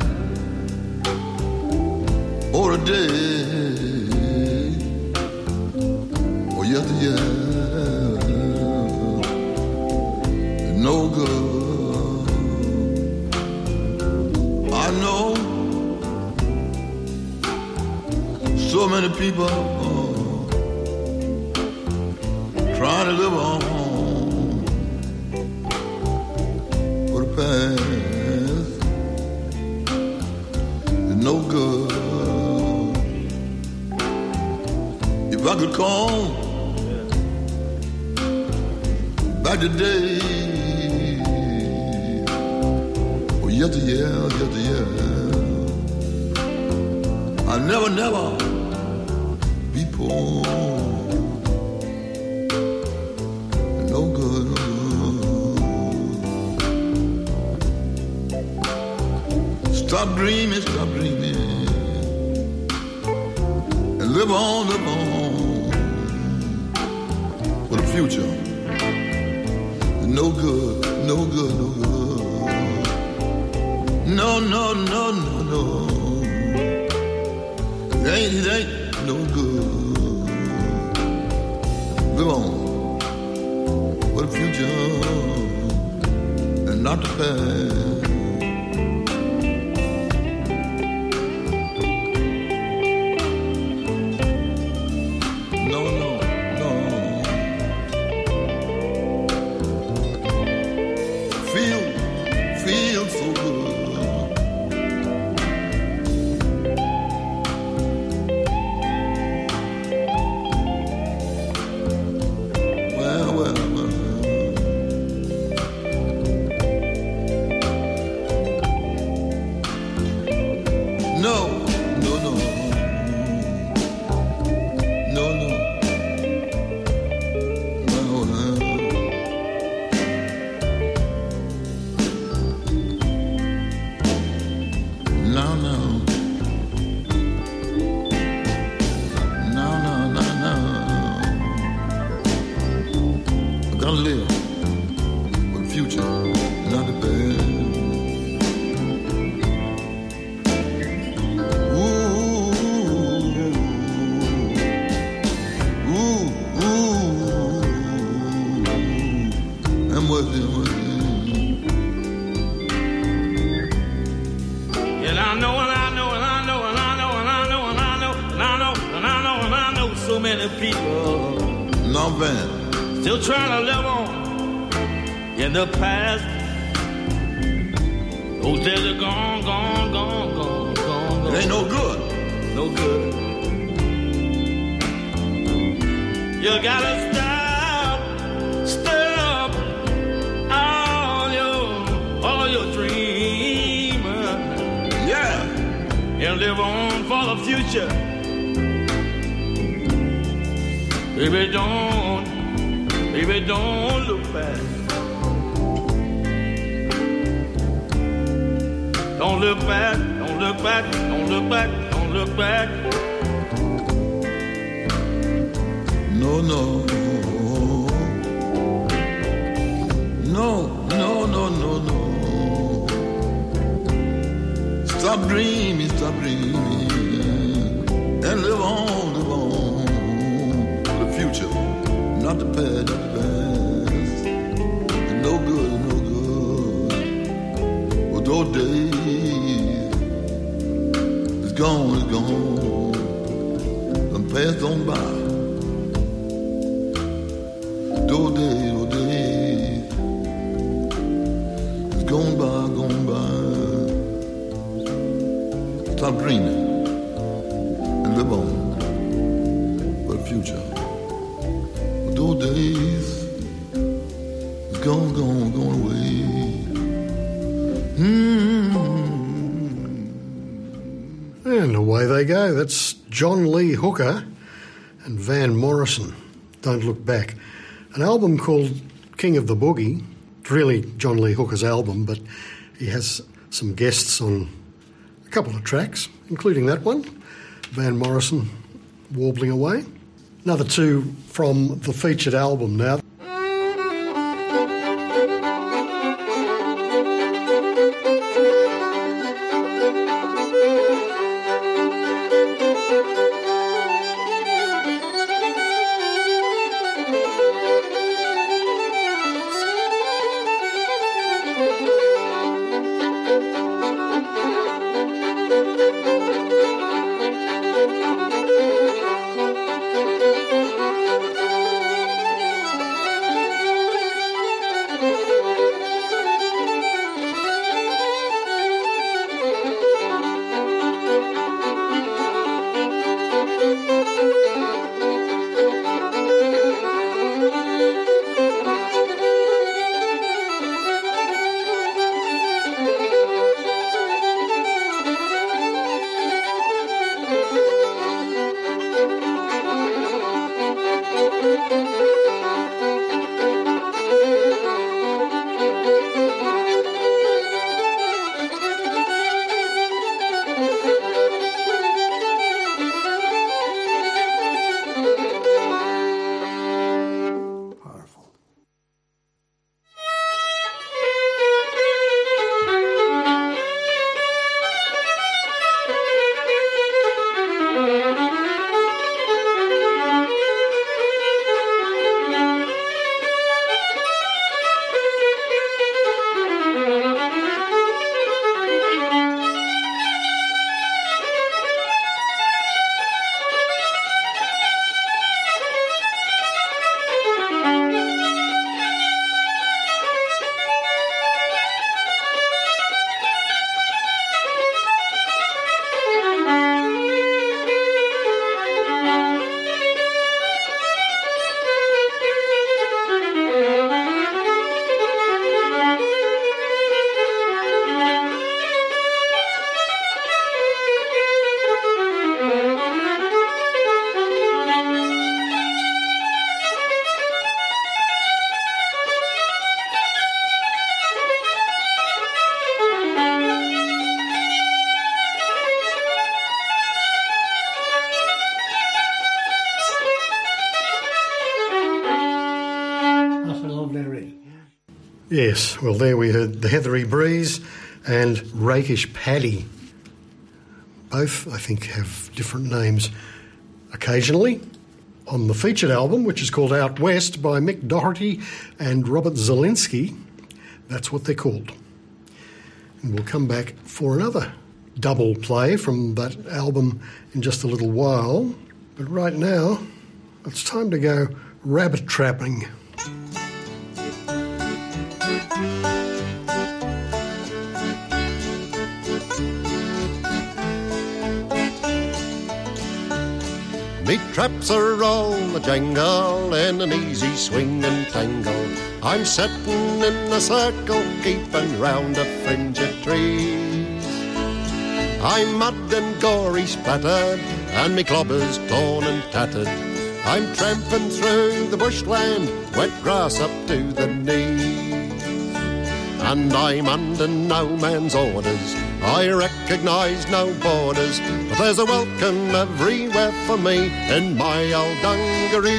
or a day or yesteryear, no good. I know so many people trying to live on for the past. No good. If I could call back today, or yesteryear, yesteryear, I'll never, never be poor. No good. Stop dreaming, stop dreaming, and live on, live on for the future. No good, no good, no good. No, no, no, no, no. It ain't, it ain't no good. Live on for the future and not the past. Still trying to live on in the past. Those days are gone, gone, gone, gone, gone. It ain't no good. No good. You gotta stop, stop all your, all your dreaming. Yeah. And live on for the future. Baby, don't, baby, don't look back. Don't look back, don't look back, don't look back, don't look back. No, no. No, no, no, no, no. Stop dreaming, stop dreaming. And live on, live on. Future. not the past, not the past. It's no good, no good. Well, those days, it's gone, it's gone. Them passed on by. Those days, those days, it's gone by, gone by. Stop dreaming and live on for the future. But those days, it's gone, gone, gone away. Mm-hmm. And away they go. That's John Lee Hooker and Van Morrison. Don't Look Back. An album called King of the Boogie. It's really John Lee Hooker's album, but he has some guests on a couple of tracks, including that one, Van Morrison warbling away. Another two from the featured album now. Yes, well, there we heard The Heathery Breeze and Rakish Paddy. Both, I think, have different names occasionally. On the featured album, which is called Out West by Mick Doherty and Robert Zielinski, that's what they're called. And we'll come back for another double play from that album in just a little while. But right now, it's time to go rabbit trapping. Me traps are all a jangle in an easy swing and tangle. I'm settin' in a circle, keepin' round a fringe of trees. I'm mud and gory splattered, and me clobber's torn and tattered. I'm trampin' through the bushland, wet grass up to the knees. And I'm under no man's orders, I recognise no borders, but there's a welcome everywhere for me in my old dungarees.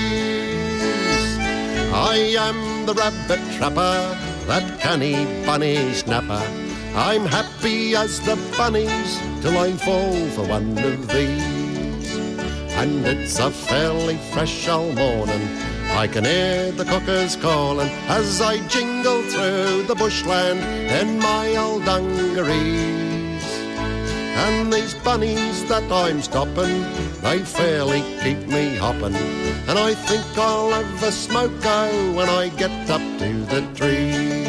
I am the rabbit trapper, that canny bunny snapper. I'm happy as the bunnies till I fall for one of these. And it's a fairly fresh old morning, I can hear the cuckers calling as I jingle through the bushland in my old dungarees. And these bunnies that I'm stopping, they fairly keep me hopping. And I think I'll have a smoke-o when I get up to the trees.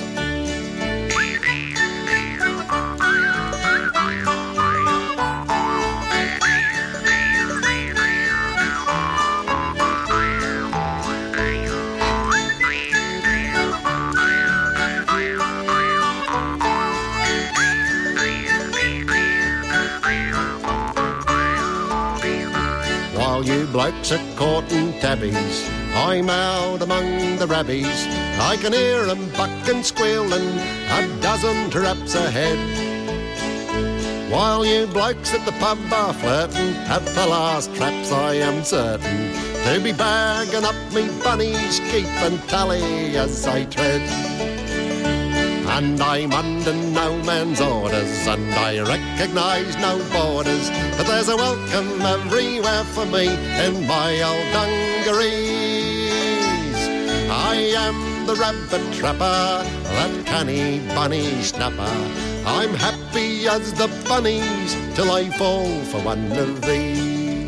You blokes are courting tabbies, I'm out among the rabbies. I can hear 'em buck and squealing, a dozen traps ahead. While you blokes at the pub are flirting, at the last traps I am certain to be bagging up me bunnies, keeping tally as I tread. And I'm under no man's orders, and I recognise no borders, but there's a welcome everywhere for me in my old dungarees. I am the rabbit trapper, that canny bunny snapper. I'm happy as the bunnies till I fall for one of these.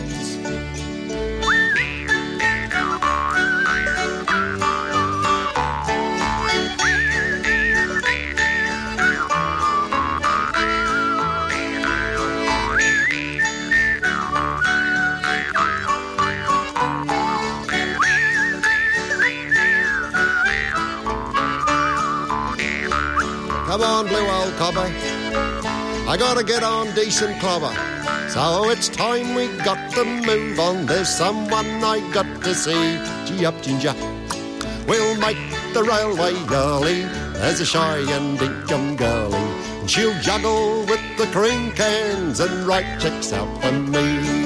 Come on, blue old cobber, I gotta get on decent clobber. So it's time we got to move on, there's someone I got to see. Gee up, ginger, we'll make the railway early. There's a shy and dinkum girlie, and she'll juggle with the cream cans and write checks out for me.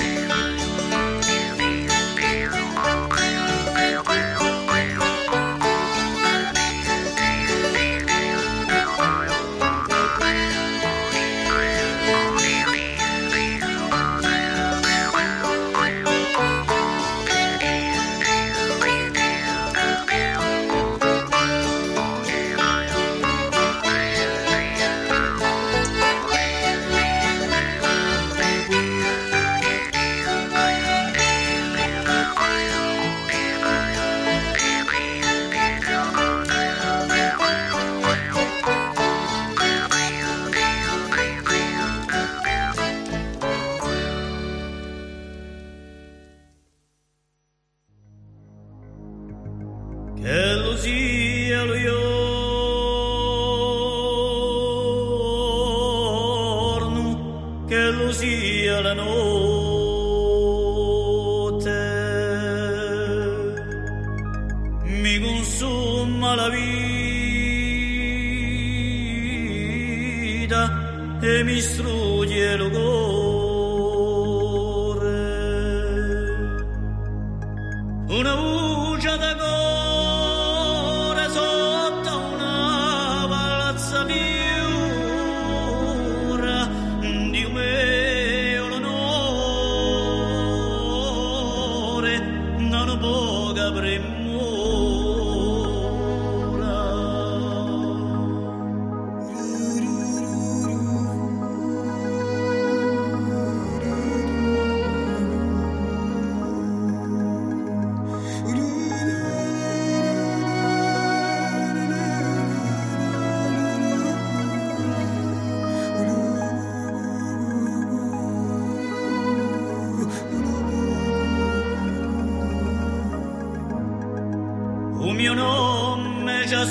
Che lo sia lo giorno, che lo sia la notte, mi consuma la vita e mi strugge lo cuore. Una voce da cuore sotto una palazza piura, Dio mio l'onore, non poca premura. Un mio nome già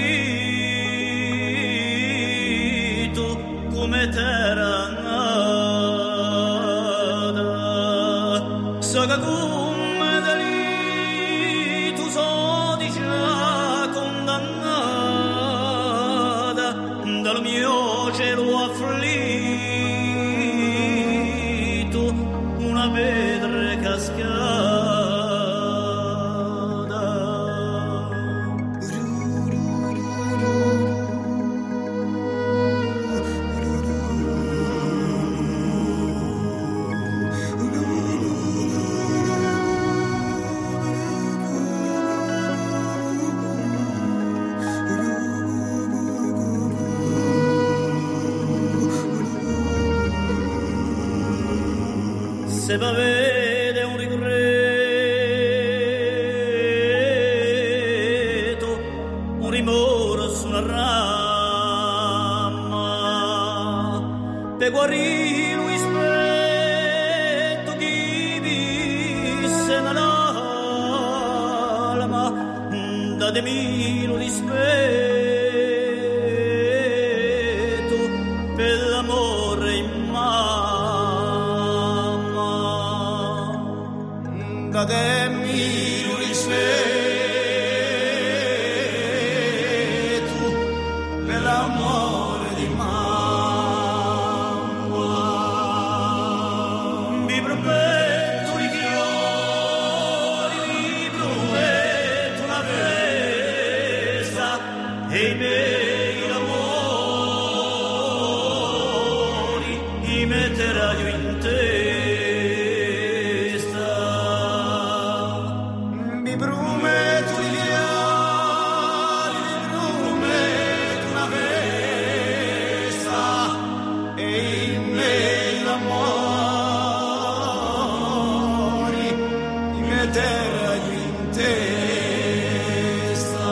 scritto come terra nata, so che come delitto so di già condannata dal mio cielo afflitto, una pedra cascata. se vede un regreto, un rimore su una rama, per guarire lui spetto chi visse nell'alma, da de milo rispetto per l'amore in mamma, da de milo rispetto per l'amore di mamma. Mi prometto i fiori, mi prometto una festa e i miei amori i metterai in testa. Mi prometto i fiori, mi prometto una festa e i miei amori i metterai in testa.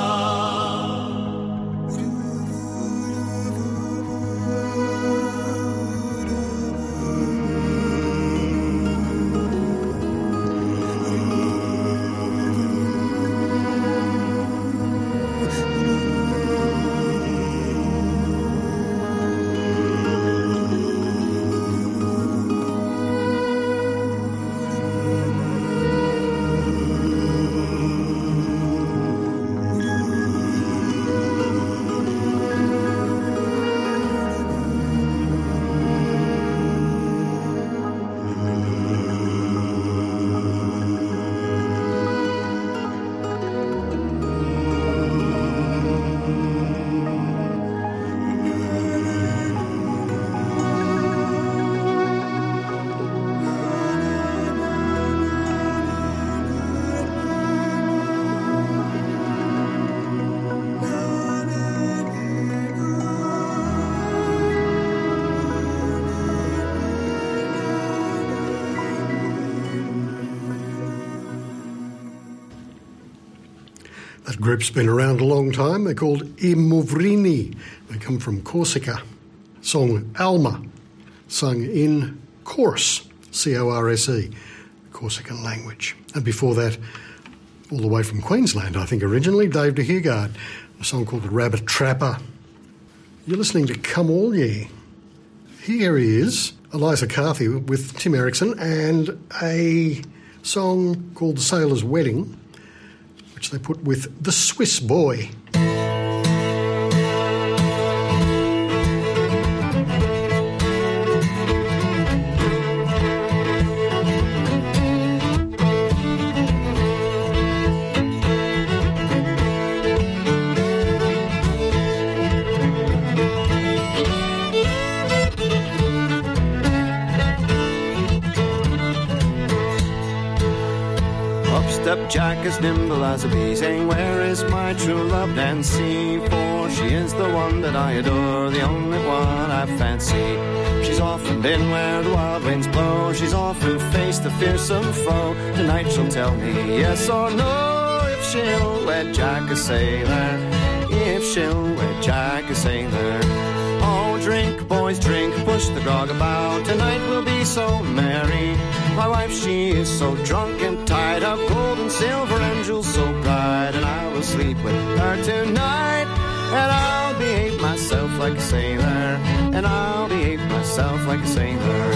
That group's been around a long time. They're called I Movrini. They come from Corsica. Song Alma, sung in Corse, C O R S E, Corsican language. And before that, all the way from Queensland, I think originally, Dave de Heergaard, a song called The Rabbit Trapper. You're listening to Come All Ye. Here he is, Eliza Carthy with Tim Erickson, and a song called The Sailor's Wedding, which they put with The Swiss Boy. Jack as nimble as a bee, saying, where is my true love Nancy? For she is the one that I adore, the only one I fancy. She's often been where the wild winds blow, she's often faced the fearsome foe. Tonight she'll tell me yes or no, if she'll wed Jack a sailor, if she'll wed Jack a sailor. Oh, drink, boys, drink, push the grog about, tonight we'll be so merry. My wife, she is so drunk and tied up, gold and silver and jewels so bright, and I will sleep with her tonight, and I'll behave myself like a sailor, and I'll behave myself like a sailor.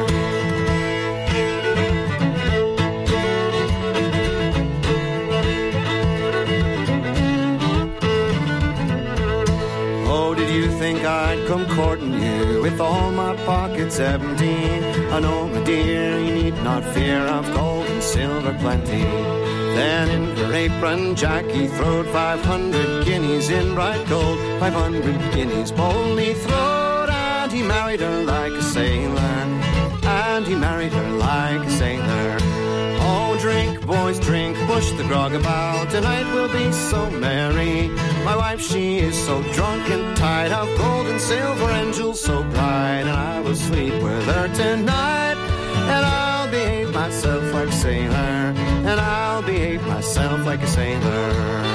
Think I'd come courting you with all my pockets empty? I know, my dear, you need not fear, I've gold and silver plenty. Then in her apron Jackie throwed five hundred guineas in bright gold, five hundred guineas boldly throwed, and he married her like a sailor, and he married her like a sailor. Oh, drink, boys, drink, push the grog about, tonight we'll be so merry. My wife, she is so drunk and tied up, gold and silver and jewels so bright, and I will sleep with her tonight, and I'll behave myself like a sailor, and I'll behave myself like a sailor.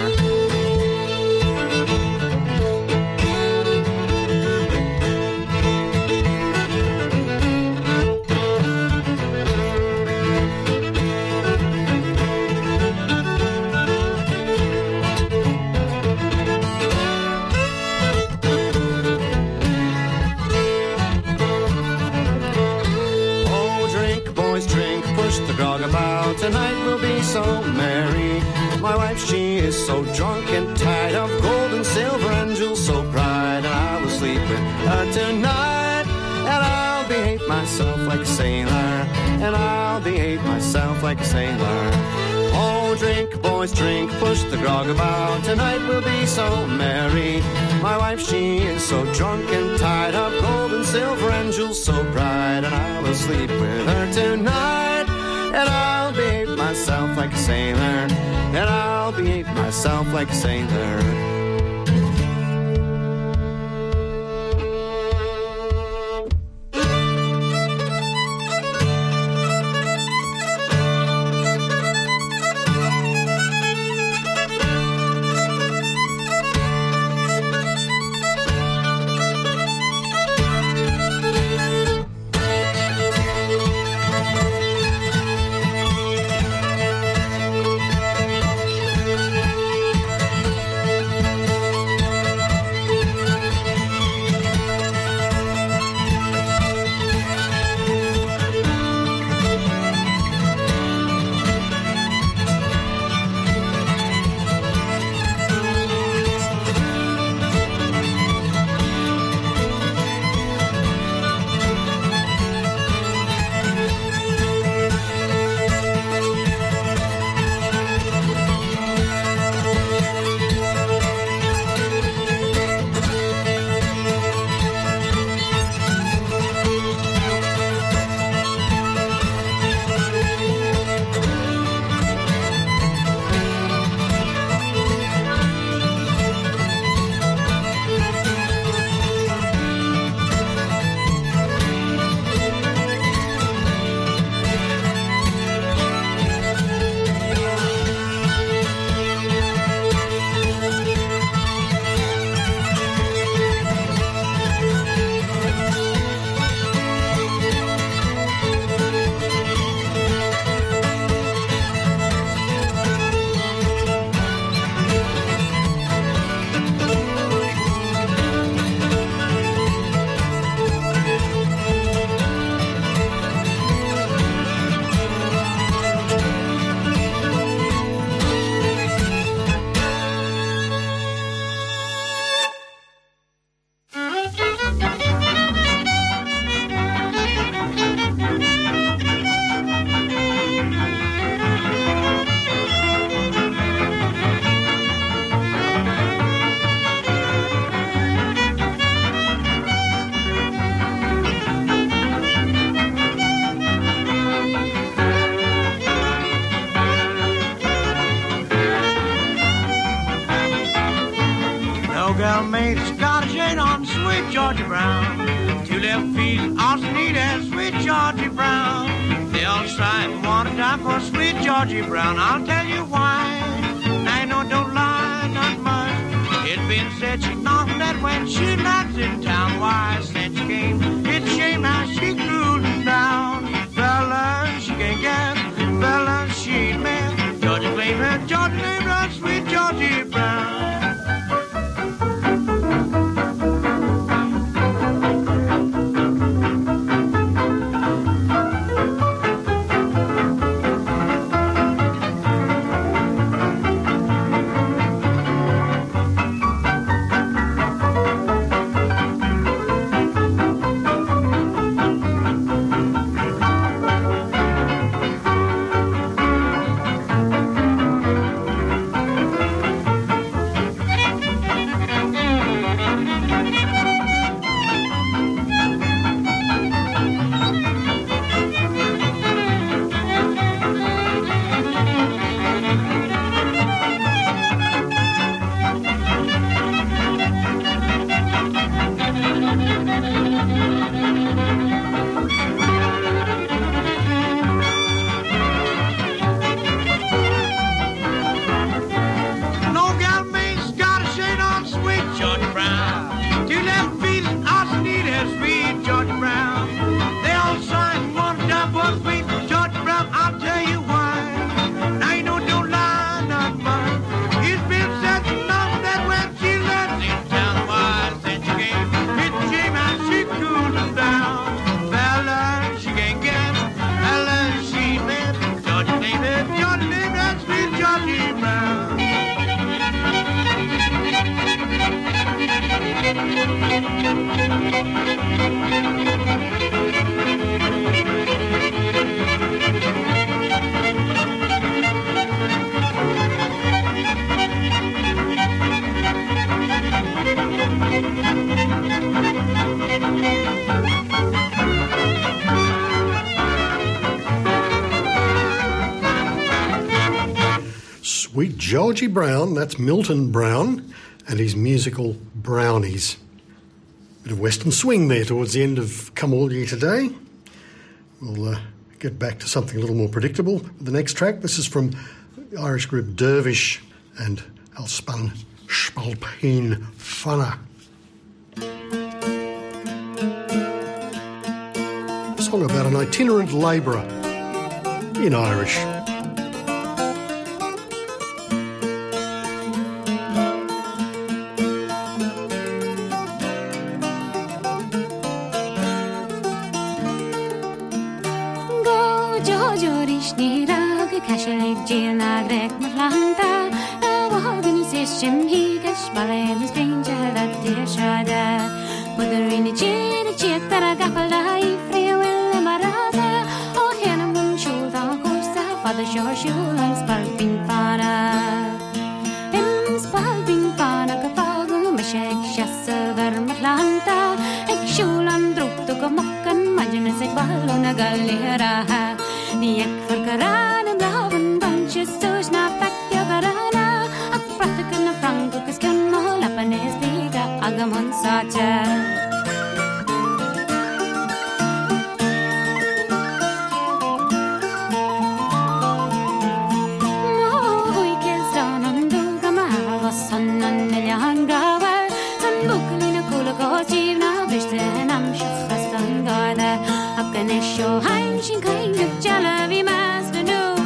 About tonight will be so merry. My wife, she is so drunk and tired of gold and silver and jewels so bright, and I will sleep with her tonight, and I'll behave myself like a sailor, and I'll behave myself like a sailor. Oh, drink, boys, drink, push the grog about. Tonight will be so merry. My wife, she is so drunk and tired of gold and silver and jewels so bright, and I will sleep with her tonight, and I'll behave myself like a sailor, and I'll behave myself like a sailor. Gal made a Scottish ain't on sweet Georgie Brown. Two left feet, Austin Need and sweet Georgie Brown. They all try and want to die for sweet Georgie Brown. I'll tell you why. I know don't lie, not much. It's been said she's nothing that when she lands in town. Why, since she came, it's a shame how she cruising down. Fella, she can't get, fella, she ain't man. Georgie claimed her, Georgie named her sweet Georgie Brown. Sweet Georgie Brown, that's Milton Brown, and his musical Brownies. Bit of Western swing there towards the end of Come All Ye Today. We'll uh, get back to something a little more predictable with the next track. This is from the Irish group Dervish and Alspan Spalpeen Fanna. A song about an itinerant labourer in Irish. Show Hein, she kind of jelly, master, no.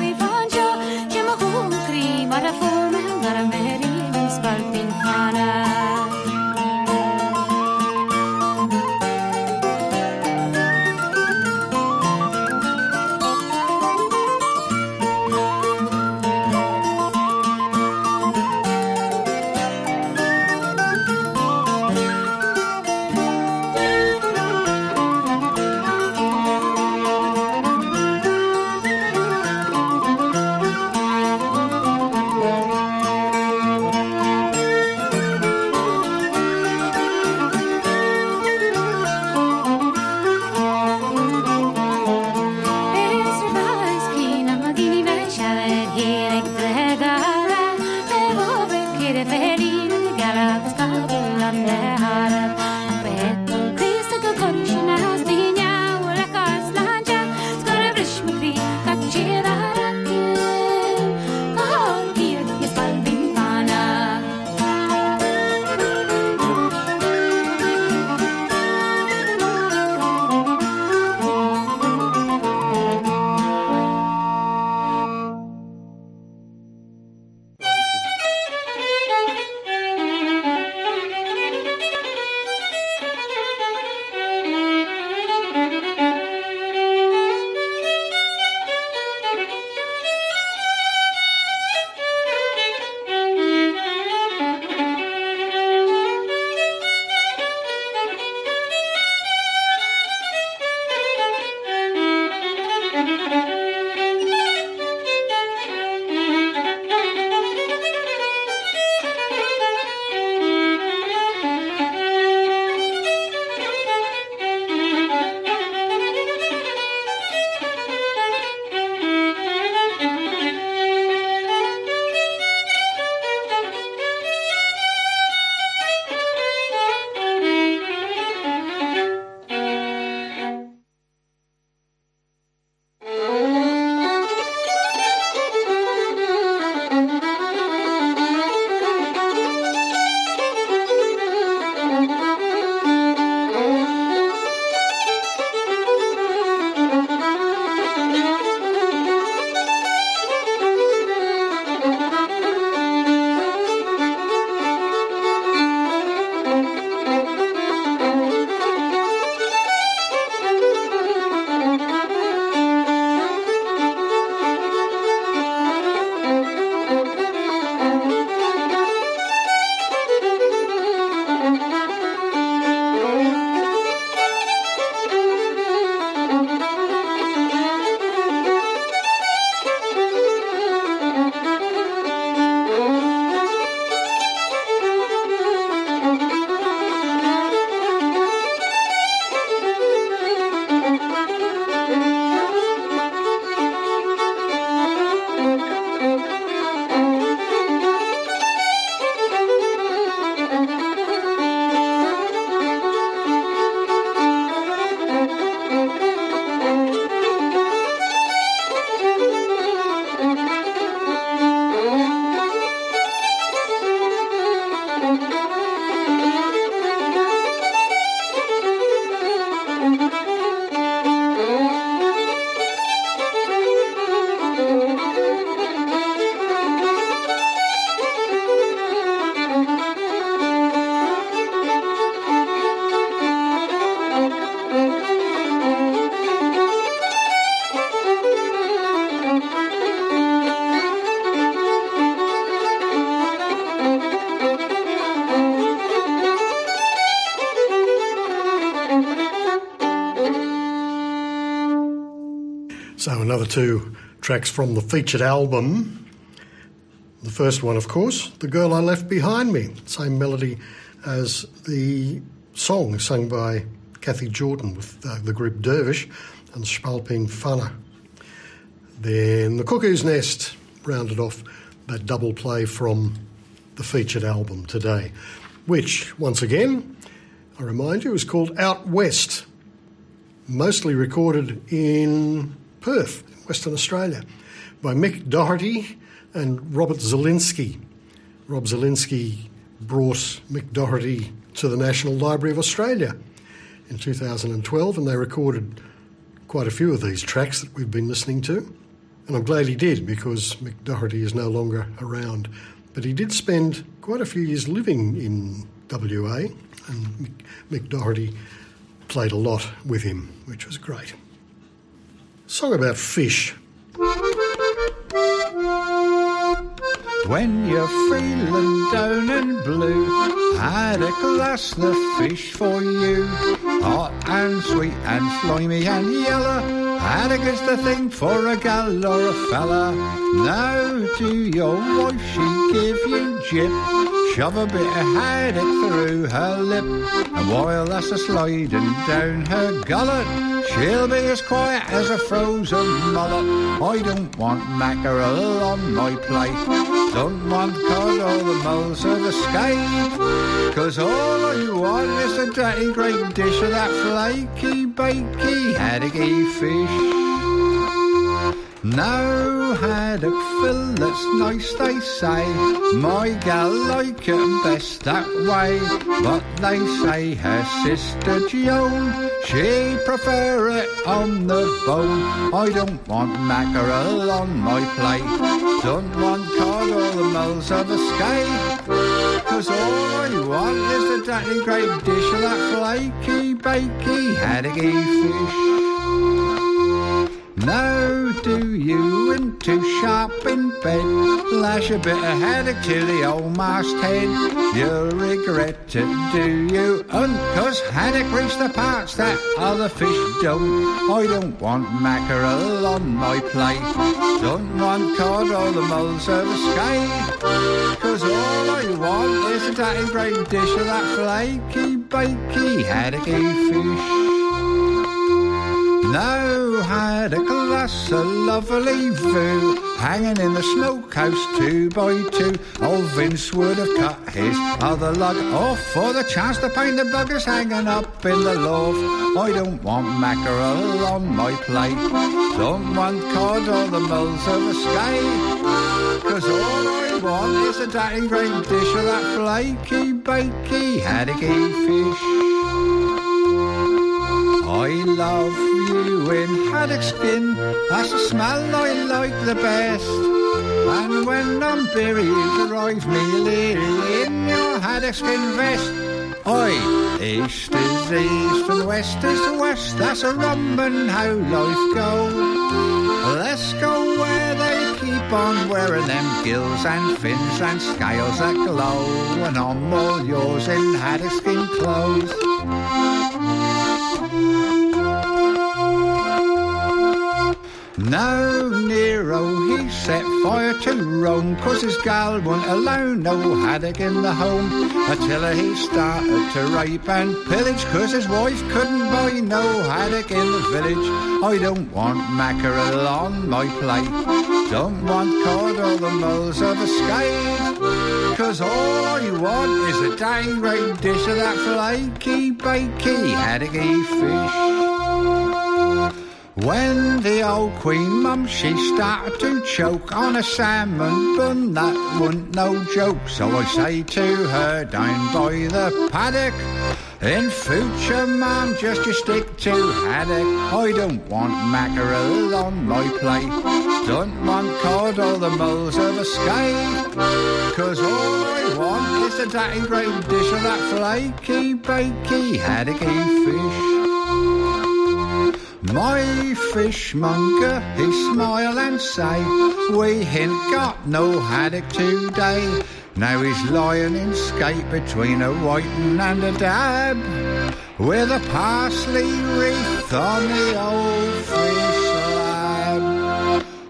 So another two tracks from the featured album. The first one, of course, The Girl I Left Behind Me. Same melody as the song sung by Kathy Jordan with uh, the group Dervish and Spalpeen Fanna. Then The Cuckoo's Nest rounded off that double play from the featured album today, which, once again, I remind you, is called Out West, mostly recorded in Perth, Western Australia, by Mick Doherty and Robert Zielinski. Rob Zielinski brought Mick Doherty to the National Library of Australia in two thousand twelve, and they recorded quite a few of these tracks that we've been listening to. And I'm glad he did, because Mick Doherty is no longer around. But he did spend quite a few years living in W A, and Mick, Mick Doherty played a lot with him, which was great. Song about fish. When you're feeling down and blue, had a glass of fish for you. Hot and sweet and slimy and yellow, haddock is the thing for a gal or a fella. Now to your wife she give you jip, shove a bit of haddock through her lip, and while that's a sliding down her gullet, she'll be as quiet as a frozen mullet. I don't want mackerel on my plate, don't want cod or the moles or the skate, 'cause all I want is a dirty great dish of that flaky, bakey, haddocky fish. No haddock fillets nice they say, my gal like it best that way, but they say her sister Joan, she'd prefer it on the bone. I don't want mackerel on my plate, don't want cod or the moles of a skate, 'cause all I want is the dirty great dish of that flaky, bakey, haddocky fish. Now do you into sharp in bed, lash a bit of haddock to the old masthead, you'll regret it, do you? And 'cause haddock reach the parts that other fish don't. I don't want mackerel on my plate, don't want cod or the moles of a skate, 'cause all I want is a dirty great dish of that flaky, bakey, haddocky fish. Now had a glass of lovely view, hanging in the smokehouse two by two. Old Vince would have cut his other lug off for the chance to paint the buggers hanging up in the loft. I don't want mackerel on my plate, don't want cod or the moles of a skate, 'cause all I want is a dirty great dish of that flaky, bakey, haddocky fish. I love you in haddock skin, that's the smell I like the best, and when I'm buried drive me leery in your haddock skin vest. Oi, east is east and west is west, that's a rumbin' how life goes. Let's go where they keep on wearing them gills and fins and scales that glow, and I'm all yours in haddock skin clothes. Now Nero he set fire to Rome, 'cause his gal wouldn't allow no haddock in the home. Attila he started to rape and pillage, 'cause his wife couldn't buy no haddock in the village. I don't want mackerel on my plate, don't want cod or the moles of a skate, 'cause all I want is a dang great dish of that flaky, bakey, haddocky fish. When the old Queen Mum she started to choke on a salmon bun, that wasn't no joke. So I say to her down by the paddock, in future, Mum, just you stick to haddock. I don't want mackerel on my plate, don't want cod or the moles of a skate, 'cause all I want is a dirty great dish of that flaky, bakey, haddocky fish. My fishmonger, he smile and say, we ain't got no haddock today. Now he's lying in skate between a whiting and a dab, with a parsley wreath on the old fish slab.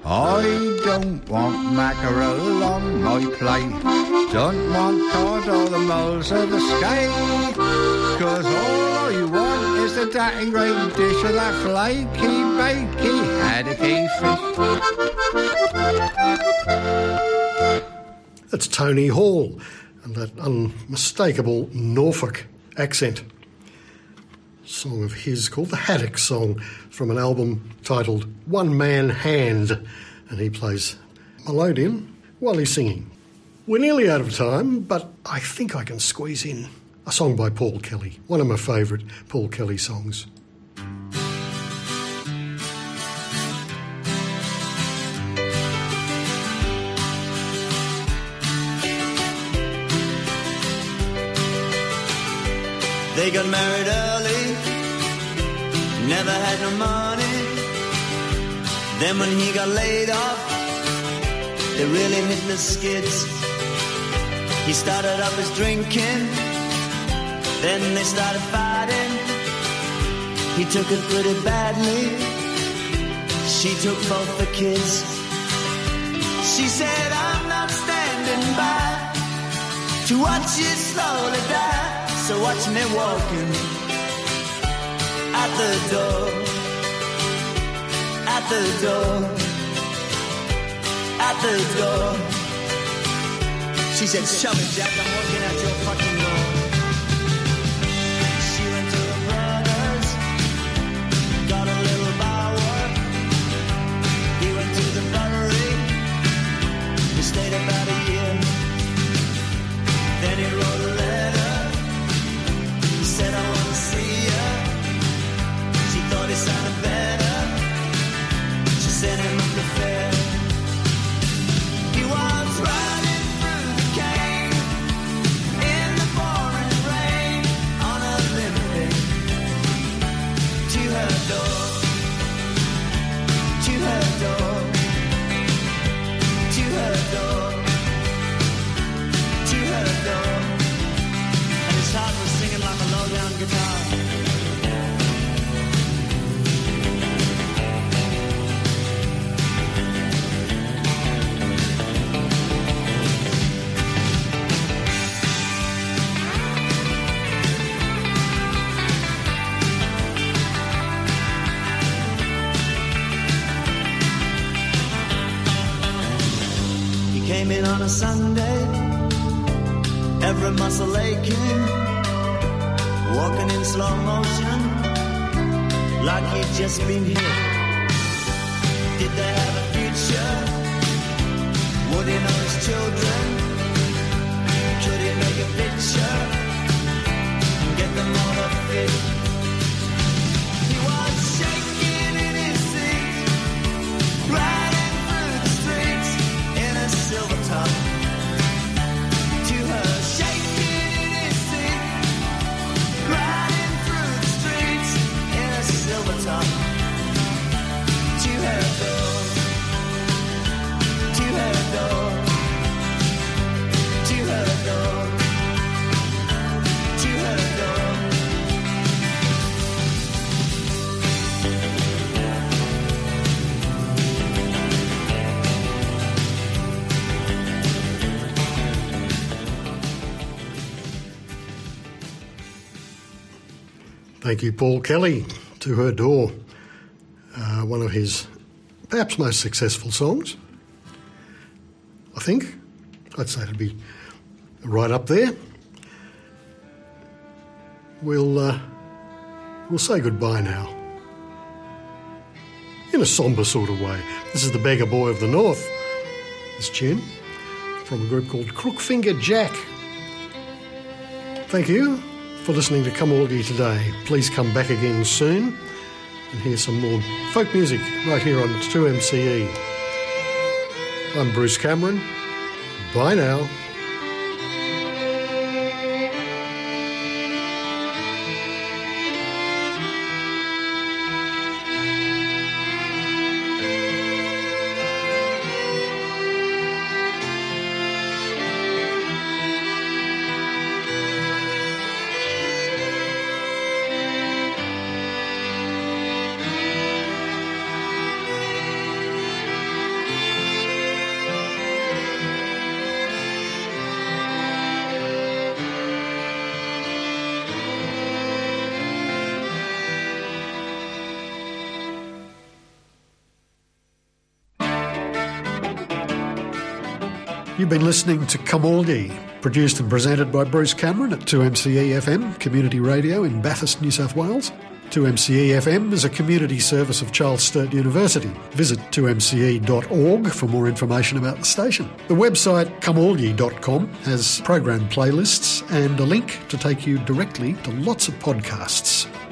I don't want mackerel on my plate. Don't want cod or the moles of the skate. Cause all I want is the datting great dish of that flaky, bakey, haddocky fish. That's Tony Hall and that unmistakable Norfolk accent. Song of his called the Haddock Song from an album titled One Man Hand, and he plays melodeon while he's singing. We're nearly out of time, but I think I can squeeze in a song by Paul Kelly, one of my favourite Paul Kelly songs. They got married early, never had no money. Then when he got laid off, they really hit the skids. He started up his drinking, then they started fighting. He took it pretty badly, she took both the kids. She said, I'm not standing by to watch you slowly die. So watch me walking at the door, at the door, at the door. She said, shove it, Jack, I'm walking at your fucking door. She went to her brother's, got a little bar work. He went to the buttery, he stayed about a year. Then he wrote a letter, said I want to see ya. She thought he sounded better. She sent him up the fair. He was riding through the cane in the pouring rain on a limping to her door, to her door, to her door, to her door. And his heart was singing like a low-down guitar. He came in on a Sunday, every muscle aching, walking in slow motion, like he'd just been hit. Did they have a future? Would he know his children? Could he make a picture and get them all to fit? He was shaking in his seat, riding through the streets in a silver top. To her, shaking in his seat, riding through the streets in a silver top. To her door, to her door, to her door, to her door. Thank you, Paul Kelly, To Her Door, uh, one of his perhaps most successful songs, I think. I'd say it'd be right up there. We'll, uh, we'll say goodbye now, in a sombre sort of way. This is the Beggar Boy of the North, this tune, from a group called Crookfinger Jack. Thank you for listening to Camorgie today. Please come back again soon and hear some more folk music right here on two M C E. I'm Bruce Cameron. Bye now. You've been listening to Come All Ye, produced and presented by Bruce Cameron at two M C E F M, community radio in Bathurst, New South Wales. two M C E F M is a community service of Charles Sturt University. Visit two m c e dot org for more information about the station. The website come all ye dot com has program playlists and a link to take you directly to lots of podcasts.